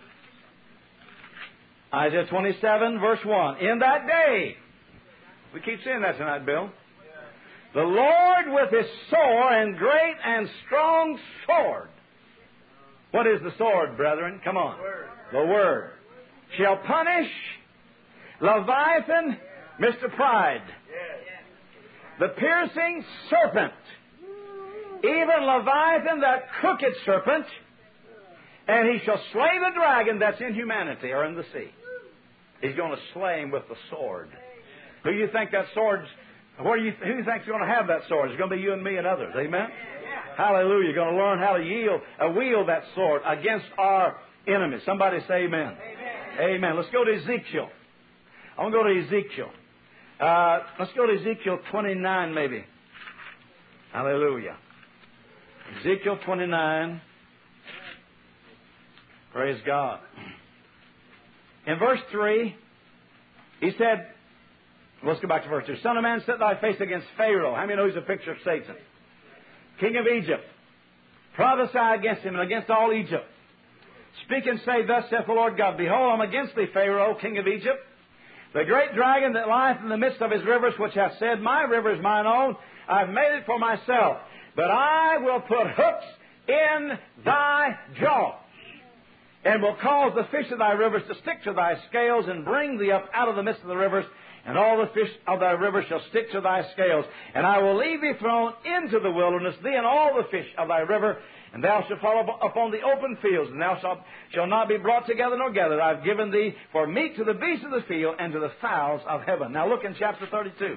Isaiah twenty-seven, verse one. In that day, we keep saying that tonight, Bill. The Lord with His sore and great and strong sword. What is the sword, brethren? Come on. The Word. Shall punish Leviathan, Mister Pride. The piercing serpent. Even Leviathan, that crooked serpent. And he shall slay the dragon that's in humanity or in the sea. He's going to slay him with the sword. Who do you think that sword's... Where do you, who do you think's going to have that sword? It's going to be you and me and others. Amen? Hallelujah. You're going to learn how to yield, uh, wield that sword against our enemies. Somebody say amen. Amen. Amen. Let's go to Ezekiel. I want to go to Ezekiel. Uh, let's go to Ezekiel twenty-nine maybe. Hallelujah. Ezekiel twenty-nine. Praise God. In verse three, he said, let's go back to verse two. Son of man, set thy face against Pharaoh. How many know he's a picture of Satan? King of Egypt. Prophesy against him and against all Egypt. Speak and say, thus saith the Lord God, behold, I'm against thee, Pharaoh, king of Egypt, the great dragon that lieth in the midst of his rivers, which hath said, my river is mine own, I've made it for myself. But I will put hooks in thy jaws, and will cause the fish of thy rivers to stick to thy scales, and bring thee up out of the midst of the rivers, and all the fish of thy rivers shall stick to thy scales. And I will leave thee thrown into the wilderness, thee and all the fish of thy river, and thou shalt fall upon the open fields, and thou shalt shall not be brought together nor gathered. I have given thee for meat to the beasts of the field and to the fowls of heaven. Now look in chapter thirty-two.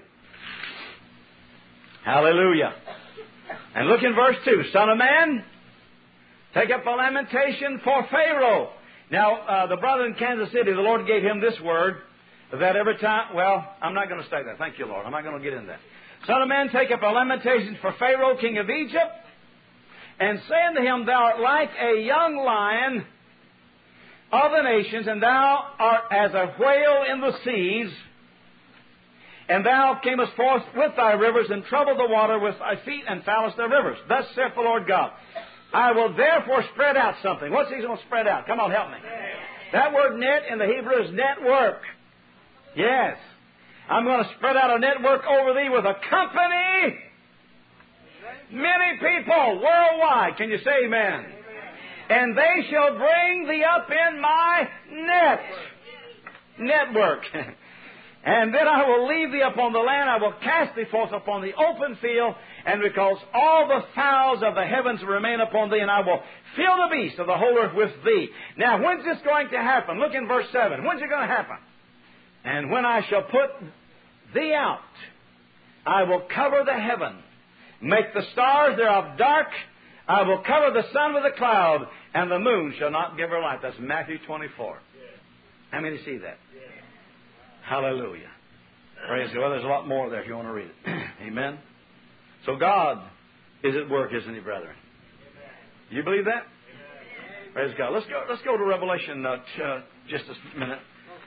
Hallelujah. And look in verse two. Son of man, take up a lamentation for Pharaoh. Now, uh, the brother in Kansas City, the Lord gave him this word, that every time, well, I'm not going to say that. Thank you, Lord. I'm not going to get into that. Son of man, take up a lamentation for Pharaoh, king of Egypt, and say unto him, thou art like a young lion of the nations, and thou art as a whale in the seas, and thou camest forth with thy rivers, and troubled the water with thy feet, and foulest the rivers. Thus saith the Lord God, I will therefore spread out something. What's he going to spread out? Come on, help me. That word net in the Hebrew is network. Yes. I'm going to spread out a network over thee with a company. Many people worldwide. Can you say amen? Amen? And they shall bring thee up in my net. Network. And then I will leave thee upon the land. I will cast thee forth upon the open field. And because all the fowls of the heavens remain upon thee, and I will fill the beasts of the whole earth with thee. Now, when's this going to happen? Look in verse seven. When's it going to happen? And when I shall put thee out, I will cover the heaven, make the stars thereof dark. I will cover the sun with a cloud, and the moon shall not give her light. That's Matthew twenty-four. How many see that? Hallelujah. Praise God. Well, there's a lot more there if you want to read it. Amen. So God is at work, isn't He, brethren? You believe that? Praise God. Let's go. Let's go to Revelation uh, t- uh, just a minute.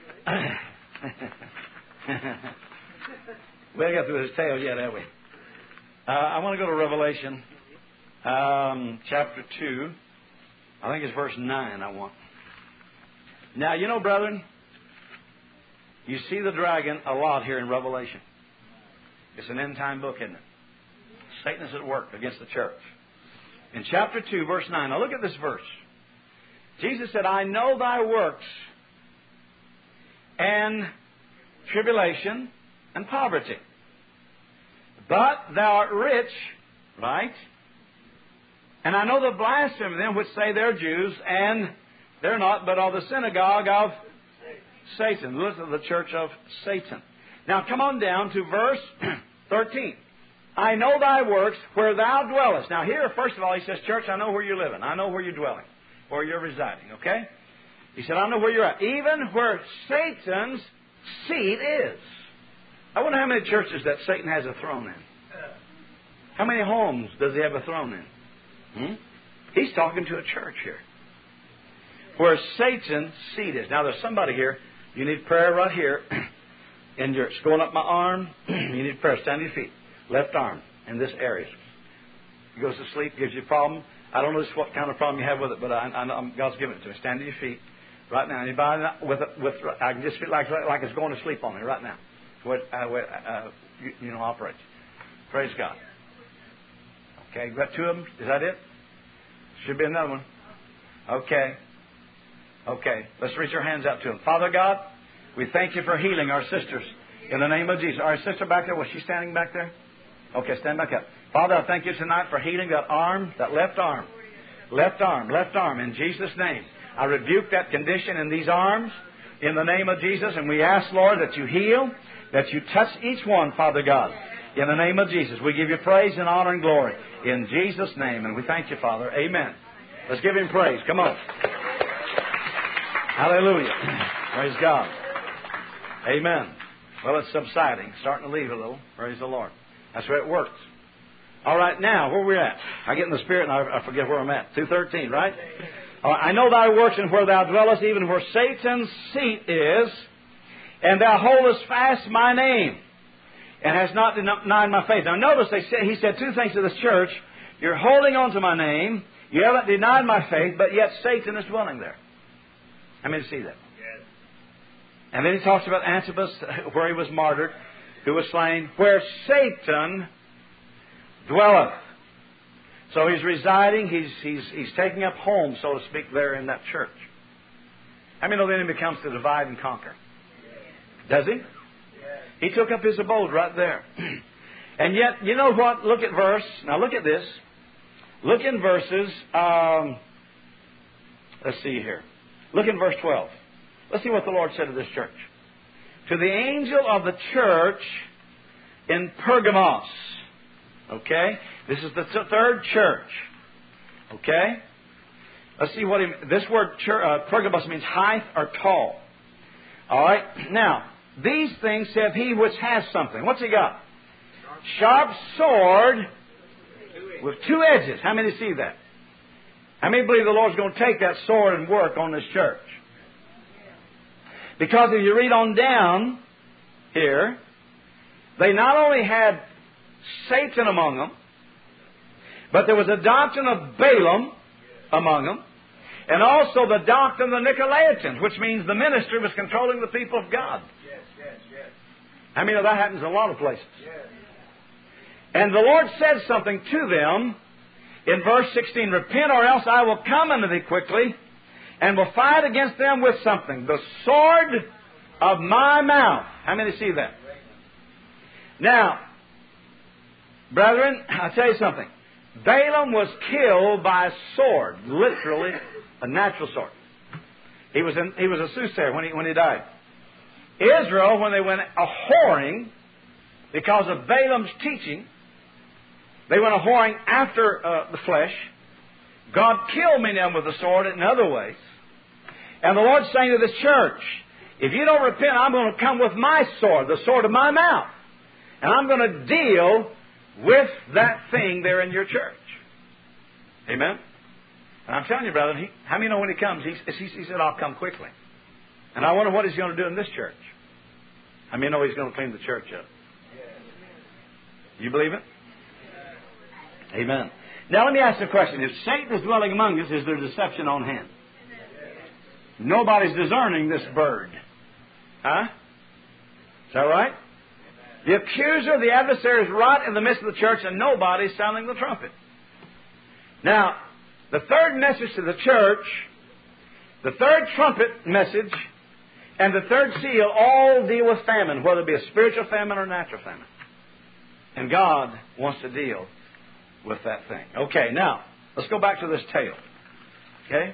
We haven't got through his tail yet, have we? Uh, I want to go to Revelation um, chapter two. I think it's verse nine I want. Now, you know, brethren, you see the dragon a lot here in Revelation. It's an end-time book, isn't it? Satan is at work against the church. In chapter two, verse nine, now look at this verse. Jesus said, I know thy works, and tribulation, and poverty. But thou art rich, right? And I know the blasphemy of them which say they're Jews, and they're not, but are the synagogue of Satan. Listen to the church of Satan. Now come on down to verse thirteen. I know thy works, where thou dwellest. Now here, first of all, he says, church, I know where you're living. I know where you're dwelling, where you're residing, okay? He said, I know where you're at. Even where Satan's seat is. I wonder how many churches that Satan has a throne in. How many homes does he have a throne in? Hmm? He's talking to a church here. Where Satan's seat is. Now there's somebody here, you need prayer right here. And you're it's going up my arm. You need prayer. Stand on your feet. Left arm in this area. He goes to sleep, gives you a problem. I don't know just what kind of problem you have with it, but I, I know God's given it to me. Stand on your feet right now. Anybody with with I can just feel like like it's going to sleep on me right now. What uh, what uh, you, you know operates. Praise God. Okay, you got two of them. Is that it? Should be another one. Okay. Okay. Let's reach our hands out to Him. Father God, we thank You for healing our sisters in the name of Jesus. Our sister back there, was she standing back there? Okay, stand back up. Father, I thank You tonight for healing that arm, that left arm. Left arm, left arm, in Jesus' name. I rebuke that condition in these arms in the name of Jesus, and we ask, Lord, that You heal, that You touch each one, Father God. In the name of Jesus, we give You praise and honor and glory. In Jesus' name, and we thank You, Father. Amen. Let's give Him praise. Come on. Hallelujah. Praise God. Amen. Well, it's subsiding, starting to leave a little. Praise the Lord. That's the way it works. All right, now, where are we at? I get in the Spirit and I, I forget where I'm at. two thirteen, right? All right, I know thy works and where thou dwellest, even where Satan's seat is, and thou holdest fast my name, and hast not denied my faith. Now, notice they said, he said two things to this church. You're holding on to my name. You haven't denied my faith, but yet Satan is dwelling there. How many see that? Yes. And then he talks about Antipas, where he was martyred, who was slain, where Satan dwelleth. So he's residing, he's, he's, he's taking up home, so to speak, there in that church. How many know the enemy comes to divide and conquer? Does he? He took up his abode right there. And yet, you know what? Look at verse. Now look at this. Look in verses. Um, let's see here. Look in verse twelve. Let's see what the Lord said to this church. To the angel of the church in Pergamos. Okay? This is the third church. Okay? Let's see what he... This word uh, Pergamos means height or tall. All right? Now, these things saith he which has something. What's he got? Sharp sword with two edges. How many see that? How many believe the Lord's going to take that sword and work on this church? Because if you read on down here, they not only had Satan among them, but there was a doctrine of Balaam among them, and also the doctrine of the Nicolaitans, which means the ministry was controlling the people of God. Yes, yes, yes. I mean, that happens in a lot of places. Yes. And the Lord said something to them in verse sixteen, repent or else I will come unto thee quickly, and will fight against them with something. The sword of my mouth. How many see that? Now, brethren, I'll tell you something. Balaam was killed by a sword, literally a natural sword. He was in, he was a soothsayer when he when he died. Israel, when they went a whoring because of Balaam's teaching, they went a whoring after uh, the flesh. God killed many of them with the sword in other ways. And the Lord's saying to this church, if you don't repent, I'm going to come with my sword, the sword of my mouth. And I'm going to deal with that thing there in your church. Amen? And I'm telling you, brother, he, how many know when he comes, he, he, he said, I'll come quickly. And I wonder what he's going to do in this church. How many know he's going to clean the church up? You believe it? Amen. Now let me ask you a question. If Satan is dwelling among us, is there deception on hand? Nobody's discerning this bird. Huh? Is that right? The accuser, the adversary is right in the midst of the church and nobody's sounding the trumpet. Now, the third message to the church, the third trumpet message, and the third seal all deal with famine, whether it be a spiritual famine or a natural famine. And God wants to deal with that thing. Okay, now, let's go back to this tale. Okay?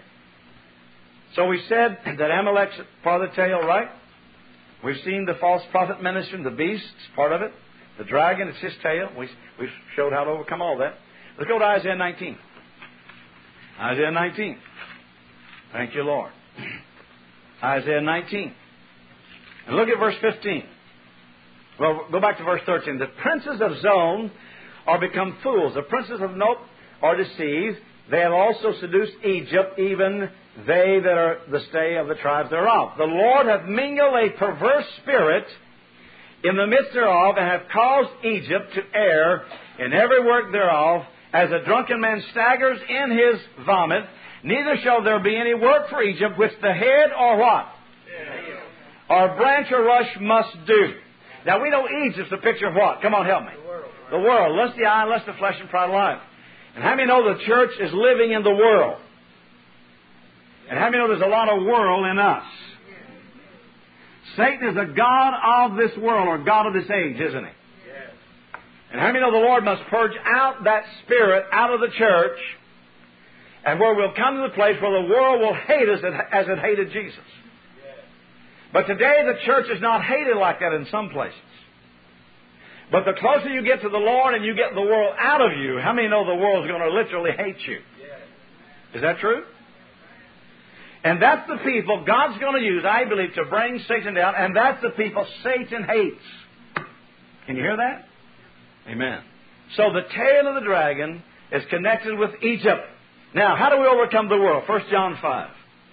So we said that Amalek's part of the tale, right? We've seen the false prophet ministering, the beast, part of it. The dragon, it's his tail. We, we showed how to overcome all that. Let's go to Isaiah nineteen. Isaiah nineteen. Thank you, Lord. Isaiah nineteen. And look at verse fifteen. Well, go back to verse thirteen. The princes of Zon are become fools. The princes of Nob are deceived. They have also seduced Egypt, even they that are the stay of the tribes thereof. The Lord hath mingled a perverse spirit in the midst thereof, and hath caused Egypt to err in every work thereof, as a drunken man staggers in his vomit. Neither shall there be any work for Egypt which the head or what? Yeah. Or branch or rush must do. Now we know Egypt's a picture of what? Come on, help me. The world. The world. Lust the eye, lust the flesh, and pride of life. And how many know the church is living in the world? And how many know there's a lot of world in us? Satan is the god of this world, or god of this age, isn't he? Yes. And how many know the Lord must purge out that spirit out of the church, and where we'll come to the place where the world will hate us as it hated Jesus. Yes. But today the church is not hated like that in some places. But the closer you get to the Lord and you get the world out of you, how many know the world's going to literally hate you? Yes. Is that true? And that's the people God's going to use, I believe, to bring Satan down. And that's the people Satan hates. Can you hear that? Amen. So the tail of the dragon is connected with Egypt. Now, how do we overcome the world? First John five.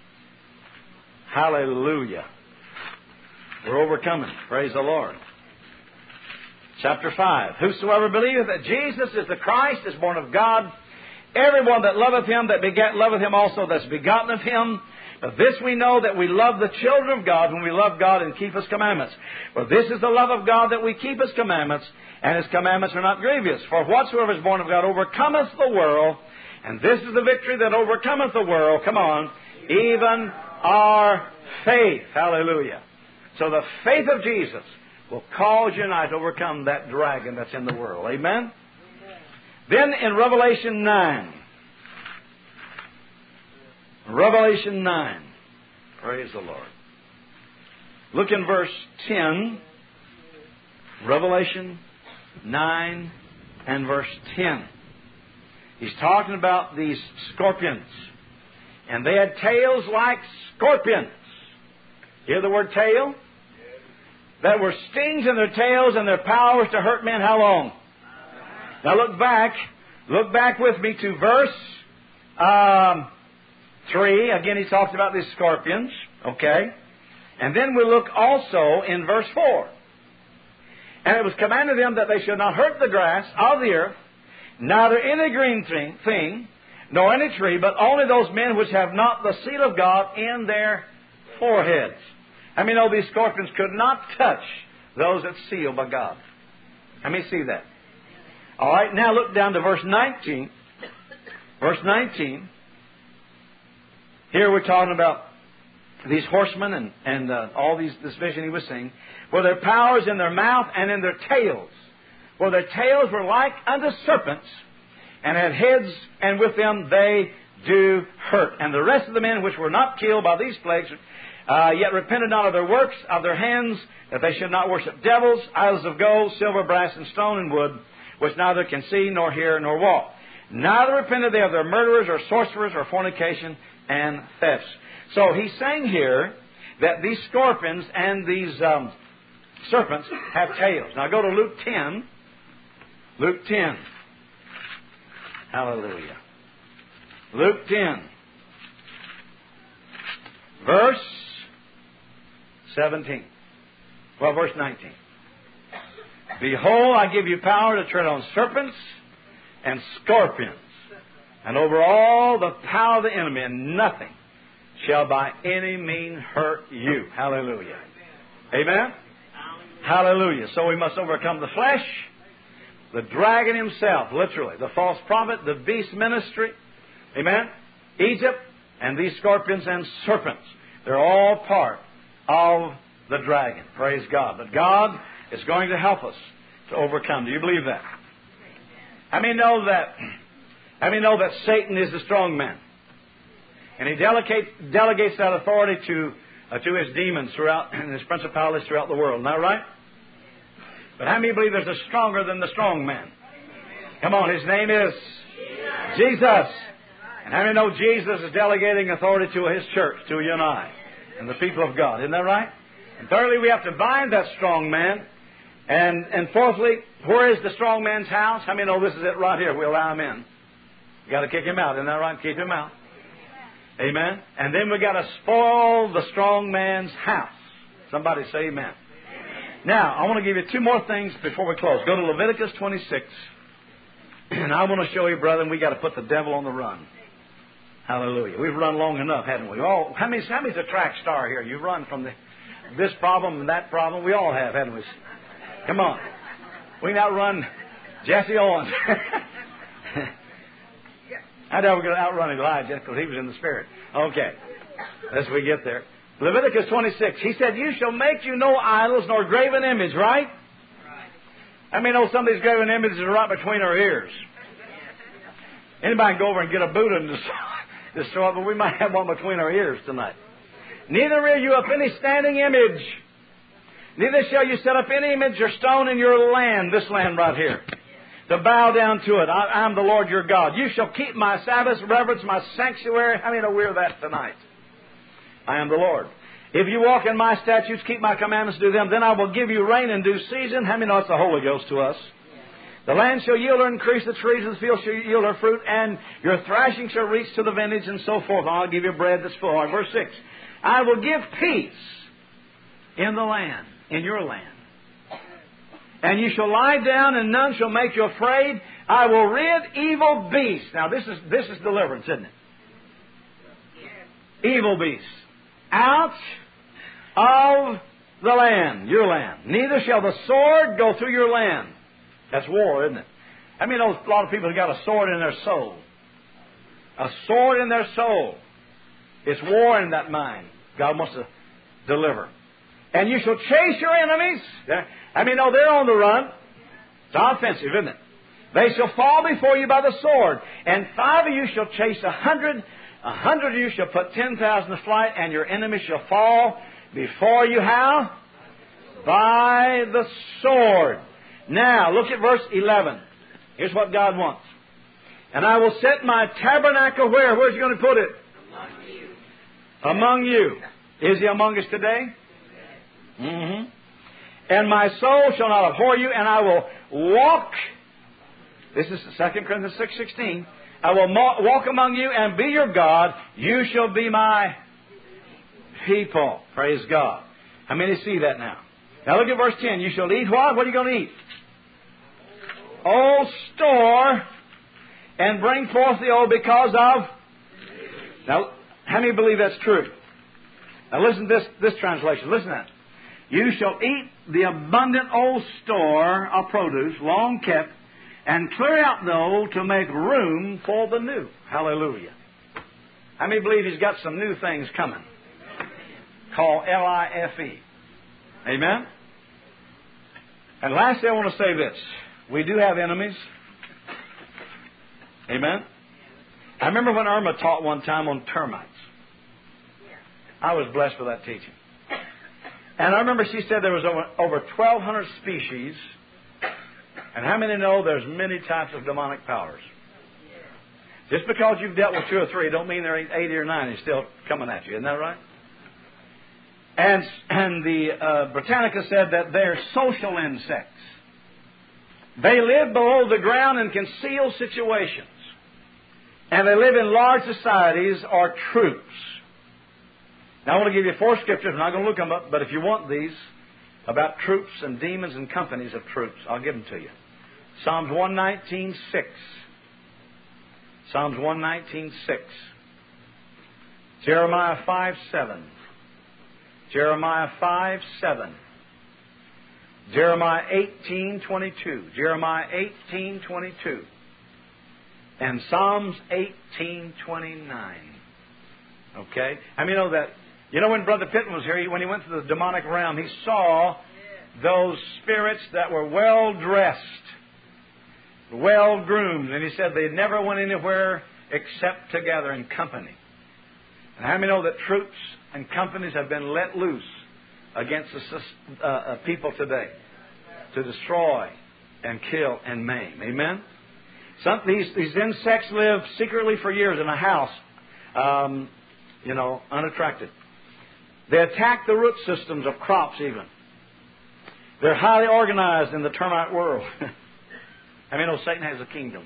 Hallelujah. We're overcoming. Praise the Lord. Chapter five. Whosoever believeth that Jesus is the Christ is born of God. Everyone that loveth him that begat loveth him also that's begotten of him. But this we know, that we love the children of God when we love God and keep his commandments. For this is the love of God, that we keep his commandments, and his commandments are not grievous. For whatsoever is born of God overcometh the world, and this is the victory that overcometh the world. Come on. Even our faith. Hallelujah. So the faith of Jesus will cause you and I to overcome that dragon that's in the world. Amen? Then in Revelation nine. Revelation nine. Praise the Lord. Look in verse ten. Revelation nine and verse ten. He's talking about these scorpions. And they had tails like scorpions. Hear the word tail? That were stings in their tails, and their power was to hurt men how long? Now look back. Look back with me to verse um, three. Again, he talks about these scorpions. Okay? And then we look also in verse four. And it was commanded them that they should not hurt the grass of the earth, neither any green thing, thing, nor any tree, but only those men which have not the seal of God in their foreheads. I mean, oh, these scorpions could not touch those that sealed by God. Let me see that. All right, now look down to verse nineteen. Verse nineteen. Here we're talking about these horsemen and, and uh, all these this vision he was seeing. For their powers in their mouth and in their tails. For their tails were like unto serpents, and had heads, and with them they do hurt. And the rest of the men which were not killed by these plagues, uh, yet repented not of their works, of their hands, that they should not worship devils, idols of gold, silver, brass, and stone, and wood, which neither can see, nor hear, nor walk. Neither repented they of their murderers, or sorcerers, or fornication, and thefts. So he's saying here that these scorpions and these um, serpents have tails. Now go to Luke ten. Luke ten. Hallelujah. Luke ten. Verse seventeen. Well, verse nineteen. Behold, I give you power to tread on serpents and scorpions, and over all the power of the enemy, and nothing shall by any means hurt you. Hallelujah. Amen? Hallelujah. So we must overcome the flesh, the dragon himself, literally, the false prophet, the beast ministry, amen, Egypt, and these scorpions and serpents. They're all part of the dragon. Praise God. But God is going to help us to overcome. Do you believe that? How many know that? How many know that Satan is the strong man? And he delegate, delegates that authority to uh, to his demons throughout, and his principalities throughout the world. Isn't that right? But how many believe there's a stronger than the strong man? Come on, his name is Jesus. Jesus. And how many know Jesus is delegating authority to his church, to you and I, and the people of God? Isn't that right? And thirdly, we have to bind that strong man. And and fourthly, where is the strong man's house? How many know this is it right here? We allow him in. You got to kick him out. Isn't that right? Keep him out. Amen. And then we got to spoil the strong man's house. Somebody say amen. Amen. Now, I want to give you two more things before we close. Go to Leviticus twenty-six. And I want to show you, brethren, we got to put the devil on the run. Hallelujah. We've run long enough, haven't we? Oh, how many, how many's a track star here? You've run from the, this problem and that problem. We all have, haven't we? Come on. We can outrun Jesse Owens. I doubt we're going to outrun Elijah because he was in the Spirit. Okay. As we get there. Leviticus twenty-six. He said, you shall make you no idols nor graven image, right? Right. I mean, oh, some of these graven images are right between our ears. Anybody can go over and get a Buddha and destroy, destroy it, but we might have one between our ears tonight. Neither rear you up any standing image. Neither shall you set up any image or stone in your land, this land right here, to bow down to it. I, I am the Lord your God. You shall keep my Sabbaths, reverence my sanctuary. How many know we're that tonight? I am the Lord. If you walk in my statutes, keep my commandments, do them, then I will give you rain in due season. How many know it's the Holy Ghost to us? The land shall yield or increase, the trees of the field shall yield her fruit, and your thrashing shall reach to the vintage, and so forth. I'll give you bread that's full. All right, verse six. I will give peace in the land, in your land. And you shall lie down, and none shall make you afraid. I will rid evil beasts. Now, this is this is deliverance, isn't it? Evil beasts out of the land, your land. Neither shall the sword go through your land. That's war, isn't it? I mean, a lot of people have got a sword in their soul. A sword in their soul. It's war in that mind. God wants to deliver. And you shall chase your enemies. I mean, no, they're on the run. It's offensive, isn't it? They shall fall before you by the sword. And five of you shall chase a hundred. A hundred of you shall put ten thousand to flight, and your enemies shall fall before you how? By the sword. Now, look at verse eleven. Here's what God wants. And I will set my tabernacle where? Where's He going to put it? Among you. Among you. Is He among us today? Mm-hmm. And my soul shall not abhor you, and I will walk. This is Second Corinthians six sixteen. I will walk among you and be your God. You shall be my people. Praise God. How many see that now? Now look at verse ten. You shall eat what? What are you going to eat? Old store and bring forth the old because of... Now, how many believe that's true? Now listen to this, this translation. Listen to that. You shall eat the abundant old store of produce, long kept, and clear out the old to make room for the new. Hallelujah. How many believe He's got some new things coming? Called L I F E. Amen? And lastly, I want to say this. We do have enemies. Amen? I remember when Irma taught one time on termites. I was blessed with that teaching. And I remember she said there was over, over twelve hundred species. And how many know there's many types of demonic powers? Just because you've dealt with two or three, don't mean there ain't eighty or ninety still coming at you. Isn't that right? And, and the uh, Britannica said that they're social insects. They live below the ground in concealed situations. And they live in large societies or troops. Now I want to give you four scriptures. I'm not going to look them up, but if you want these about troops and demons and companies of troops, I'll give them to you. Psalms one nineteen six. Psalms one nineteen six. Jeremiah five seven. Jeremiah five seven. Jeremiah eighteen twenty-two. Jeremiah eighteen twenty-two. And Psalms eighteen twenty-nine. Okay? I mean, you know that. You know, when Brother Pitton was here, he, when he went to the demonic realm, he saw those spirits that were well dressed, well groomed, and he said they never went anywhere except together in company. And how many know that troops and companies have been let loose against the uh, uh, people today to destroy and kill and maim? Amen? Some, these, these insects live secretly for years in a house, um, you know, unattracted. They attack the root systems of crops even. They're highly organized in the termite world. I mean, oh, Satan has a kingdom.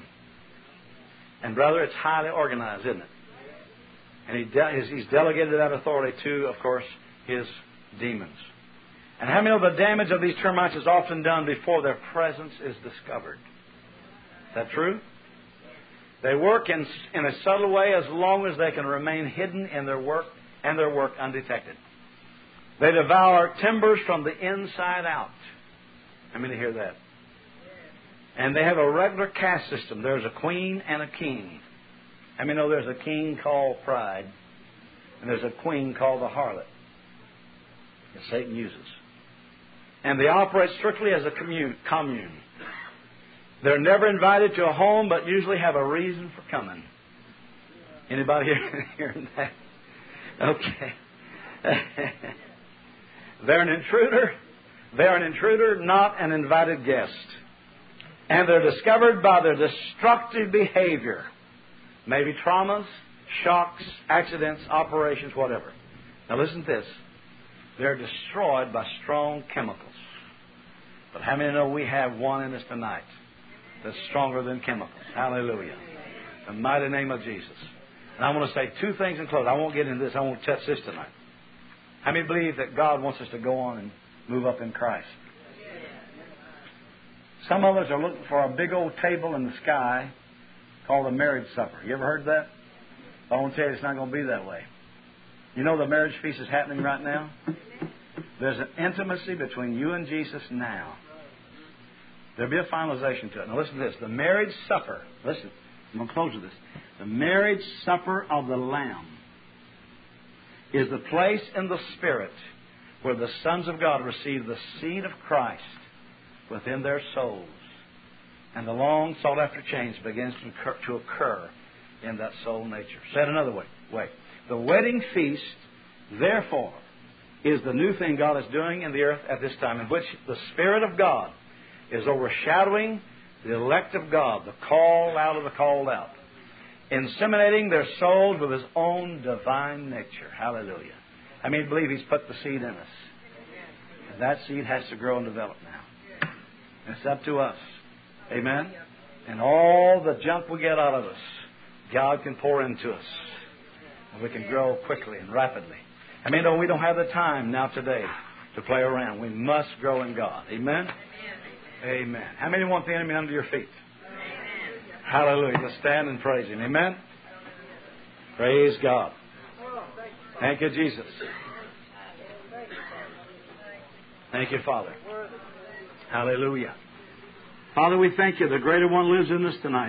And brother, it's highly organized, isn't it? And he de- he's delegated that authority to, of course, his demons. And how many know the damage of these termites is often done before their presence is discovered? Is that true? They work in, in a subtle way as long as they can remain hidden in their work and their work undetected. They devour timbers from the inside out. How many hear that? And they have a regular caste system. There's a queen and a king. How many know there's a king called pride, and there's a queen called the harlot that Satan uses. And they operate strictly as a commune. commune. They're never invited to a home, but usually have a reason for coming. Anybody here hearing that? Okay. They're an intruder. They're an intruder, not an invited guest. And they're discovered by their destructive behavior. Maybe traumas, shocks, accidents, operations, whatever. Now listen to this. They're destroyed by strong chemicals. But how many know we have one in us tonight that's stronger than chemicals? Hallelujah. In the mighty name of Jesus. And I want to say two things in close. I won't get into this. I won't touch this tonight. How many believe that God wants us to go on and move up in Christ? Some of us are looking for a big old table in the sky called a marriage supper. You ever heard that? I want to tell you it's not going to be that way. You know the marriage feast is happening right now? There's an intimacy between you and Jesus now. There'll be a finalization to it. Now listen to this. The marriage supper. Listen. I'm going to close with this. The marriage supper of the Lamb is the place in the Spirit where the sons of God receive the seed of Christ within their souls. And the long sought-after change begins to occur, to occur in that soul nature. Said another way, wait. The wedding feast, therefore, is the new thing God is doing in the earth at this time, in which the Spirit of God is overshadowing the elect of God, the called out of the called out, inseminating their souls with His own divine nature. Hallelujah. I mean, believe He's put the seed in us. And that seed has to grow and develop now. And it's up to us. Amen? And all the junk we get out of us, God can pour into us. And we can grow quickly and rapidly. I mean, no, we don't have the time now today to play around. We must grow in God. Amen? Amen. How many want the enemy under your feet? Amen. Hallelujah. Let's stand and praise Him. Amen? Praise God. Thank you, Jesus. Thank you, Father. Hallelujah. Father, we thank You. The greater one lives in us tonight.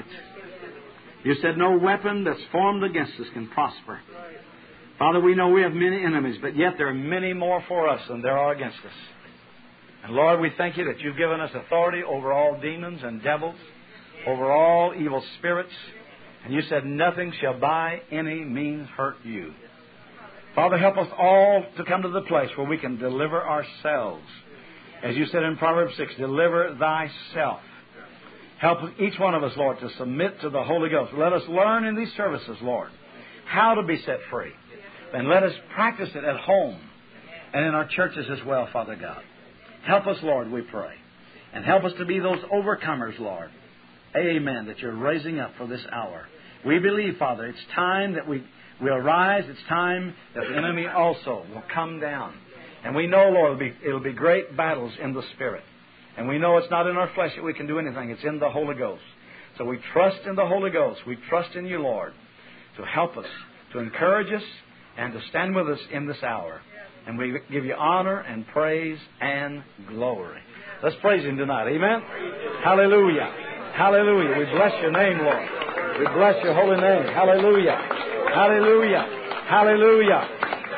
You said no weapon that's formed against us can prosper. Father, we know we have many enemies, but yet there are many more for us than there are against us. And Lord, we thank You that You've given us authority over all demons and devils, over all evil spirits. And You said nothing shall by any means hurt you. Father, help us all to come to the place where we can deliver ourselves. As You said in Proverbs six, deliver thyself. Help each one of us, Lord, to submit to the Holy Ghost. Let us learn in these services, Lord, how to be set free. And let us practice it at home and in our churches as well, Father God. Help us, Lord, we pray. And help us to be those overcomers, Lord. Amen, that You're raising up for this hour. We believe, Father, it's time that we will arise. It's time that the enemy also will come down. And we know, Lord, it'll be, it'll be great battles in the Spirit. And we know it's not in our flesh that we can do anything. It's in the Holy Ghost. So we trust in the Holy Ghost. We trust in You, Lord, to help us, to encourage us, and to stand with us in this hour. And we give You honor and praise and glory. Let's praise Him tonight. Amen? Hallelujah. Hallelujah. We bless Your name, Lord. We bless Your holy name. Hallelujah. Hallelujah. Hallelujah.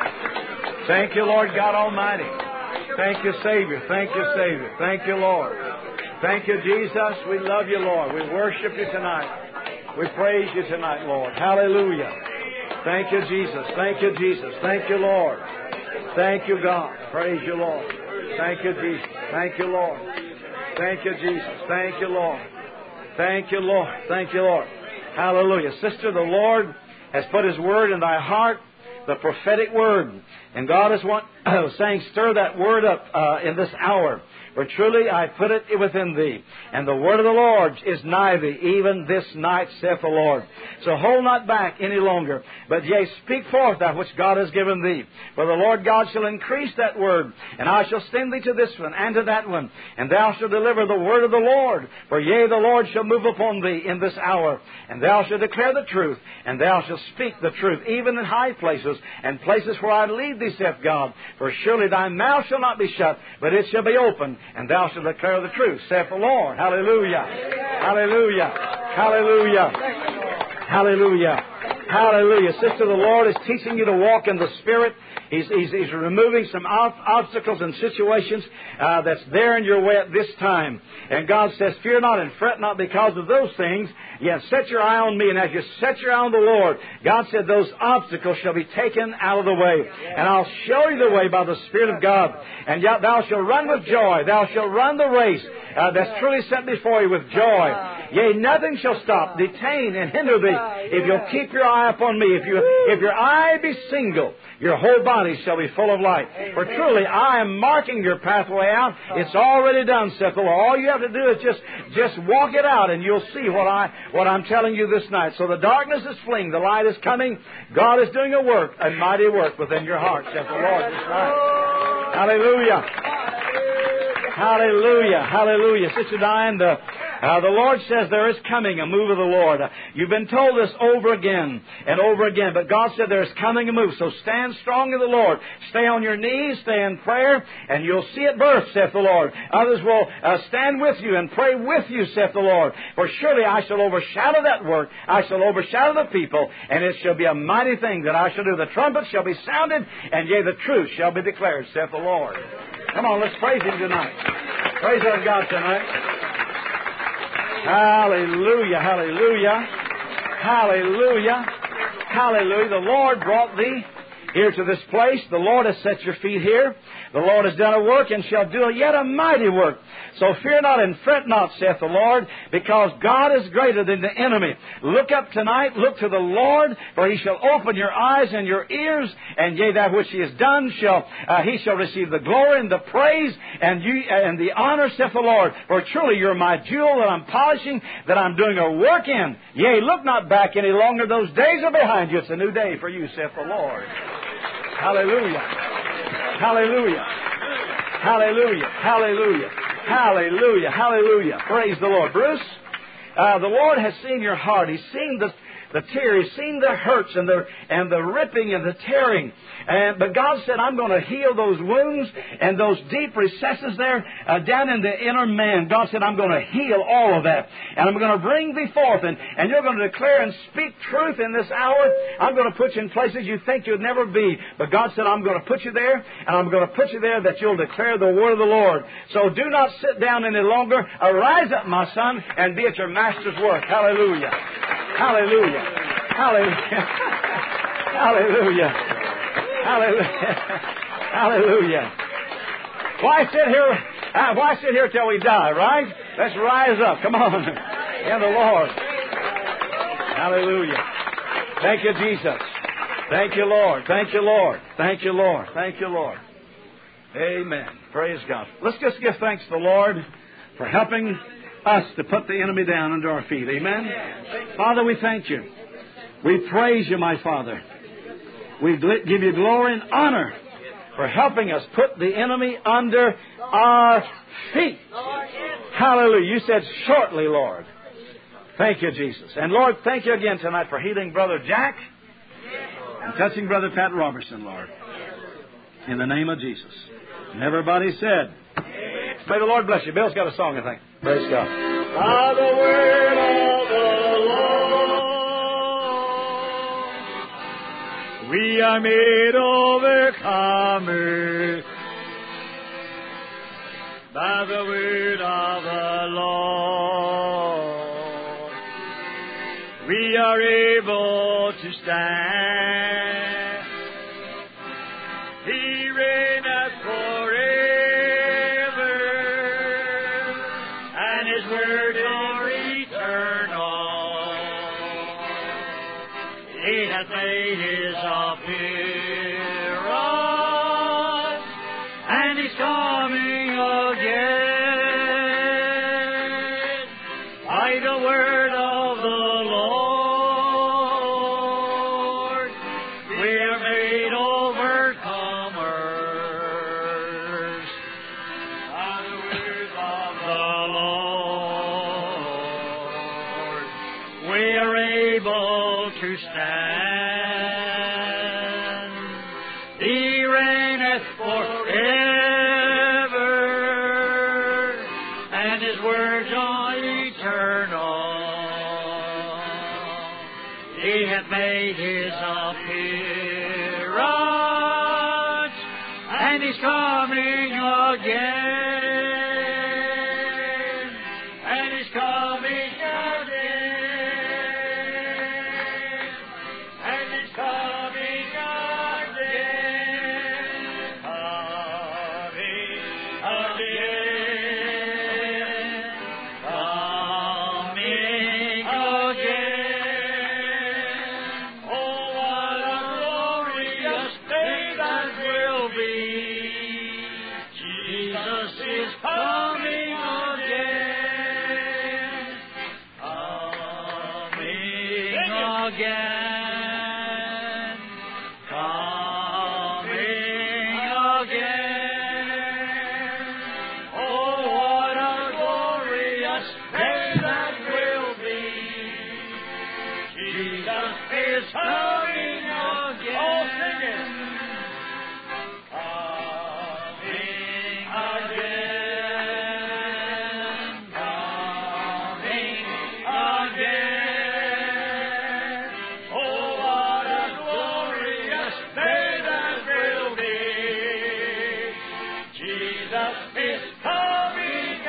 Thank You, Lord God Almighty. Thank You, Savior. Thank You, Savior. Thank You, Lord. Thank You, Jesus. We love You, Lord. We worship You tonight. We praise You tonight, Lord. Hallelujah. Thank You, Jesus. Thank You, Jesus. Thank You, Lord. Thank You, God. Praise You, Lord. Thank You, Jesus. Thank You, Lord. Thank You, Jesus. Thank You, Lord. Thank You, Lord. Thank You, Lord. Hallelujah. Sister, the Lord has put His word in thy heart, the prophetic word. And God is want, saying, stir that word up uh, in this hour. For truly I put it within thee. And the word of the Lord is nigh thee, even this night, saith the Lord. So hold not back any longer, but yea, speak forth that which God has given thee. For the Lord God shall increase that word, and I shall send thee to this one and to that one. And thou shalt deliver the word of the Lord. For yea, the Lord shall move upon thee in this hour. And thou shalt declare the truth, and thou shalt speak the truth, even in high places, and places where I lead thee, saith God. For surely thy mouth shall not be shut, but it shall be open, and thou shalt declare the truth, saith the Lord. Hallelujah. Hallelujah. Hallelujah. Hallelujah. Hallelujah. Sister, the Lord is teaching you to walk in the Spirit. He's, he's, he's removing some obstacles and situations uh, that's there in your way at this time. And God says, fear not and fret not because of those things. Yet set your eye on me. And as you set your eye on the Lord, God said those obstacles shall be taken out of the way. And I'll show you the way by the Spirit of God. And yet thou shalt run with joy. Thou shalt run the race uh, that's truly set before you with joy. Yea, nothing shall stop, detain, and hinder thee if you'll keep your eye upon me. If you, if your eye be single, your whole body shall be full of light. For truly, I am marking your pathway out. It's already done, saith the Lord. All you have to do is just, just walk it out, and you'll see what, I, what I'm telling you this night. So the darkness is fleeing. The light is coming. God is doing a work, a mighty work within your heart, saith the Lord this night. Hallelujah. Hallelujah. Hallelujah. Sister Diane, the, Uh, the Lord says there is coming a move of the Lord. Uh, you've been told this over again and over again, but God said there is coming a move. So stand strong in the Lord. Stay on your knees, stay in prayer, and you'll see it birth, saith the Lord. Others will uh, stand with you and pray with you, saith the Lord. For surely I shall overshadow that work. I shall overshadow the people, and it shall be a mighty thing that I shall do. The trumpet shall be sounded, and yea, the truth shall be declared, saith the Lord. Come on, let's praise Him tonight. Praise our God tonight. Hallelujah, hallelujah, hallelujah, hallelujah. The Lord brought thee here to this place. The Lord has set your feet here. The Lord has done a work and shall do yet a mighty work. So fear not and fret not, saith the Lord, because God is greater than the enemy. Look up tonight, look to the Lord, for He shall open your eyes and your ears, and yea, that which He has done shall uh, He shall receive the glory and the praise and you and the honor, saith the Lord. For truly you're my jewel that I'm polishing, that I'm doing a work in. Yea, look not back any longer. Those days are behind you. It's a new day for you, saith the Lord. Hallelujah. Hallelujah. Hallelujah. Hallelujah. Hallelujah. Hallelujah. Praise the Lord. Bruce, uh, the Lord has seen your heart. He's seen the the tear. He's seen the hurts and the and the ripping and the tearing. And but God said, I'm going to heal those wounds and those deep recesses there uh, down in the inner man. God said, I'm going to heal all of that. And I'm going to bring thee forth. And, and you're going to declare and speak truth in this hour. I'm going to put you in places you think you'd never be. But God said, I'm going to put you there. And I'm going to put you there that you'll declare the word of the Lord. So do not sit down any longer. Arise up, my son, and be at your master's work. Hallelujah. Hallelujah. Hallelujah. Hallelujah. Hallelujah. Hallelujah. Why sit here? Uh, why sit here till we die, right? Let's rise up. Come on. In the Lord. Hallelujah. Thank you, Jesus. Thank you, Lord. Thank you, Lord. Thank you, Lord. Thank you, Lord. Amen. Praise God. Let's just give thanks to the Lord for helping us to put the enemy down under our feet. Amen. Father, we thank you. We praise you, my Father. We give you glory and honor for helping us put the enemy under our feet. Hallelujah. You said shortly, Lord. Thank you, Jesus. And Lord, thank you again tonight for healing Brother Jack and touching Brother Pat Robertson, Lord. In the name of Jesus. And everybody said, may the Lord bless you. Bill's got a song, I think. Praise God. By the word of the Lord, we are made overcomers. By the word of the Lord, we are able to stand. He reigneth forever, and His word are eternal. He hath made His appearance, and He's coming again. By the word of the Lord, we are made overcomers. By the word of the Lord, we are able to stand. He reigneth forever, and His words are eternal. He hath made His appearance, and He's coming again, and He's coming again, and He's coming again, coming again, coming again. Oh, what a glorious day that will be. Jesus is coming again, coming again, coming again. Oh, what a glorious day Jesus is coming again. All singing. Coming again. Coming again. Oh, what a glorious day that will be. Jesus is coming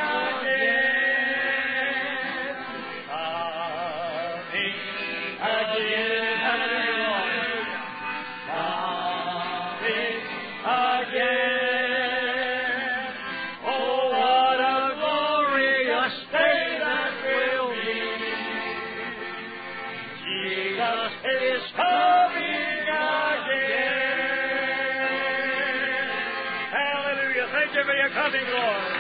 again. Coming again. Coming again. Oh, what a glorious day that will be. Jesus is coming again. Hallelujah. Thank you for your coming, Lord.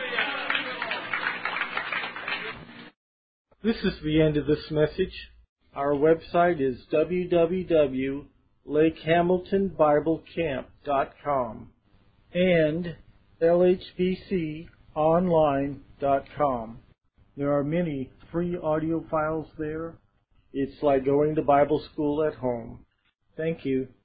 This is the end of this message. Our website is w w w dot lake hamilton bible camp dot com and l h b c online dot com. There are many free audio files there. It's like going to Bible school at home. Thank you.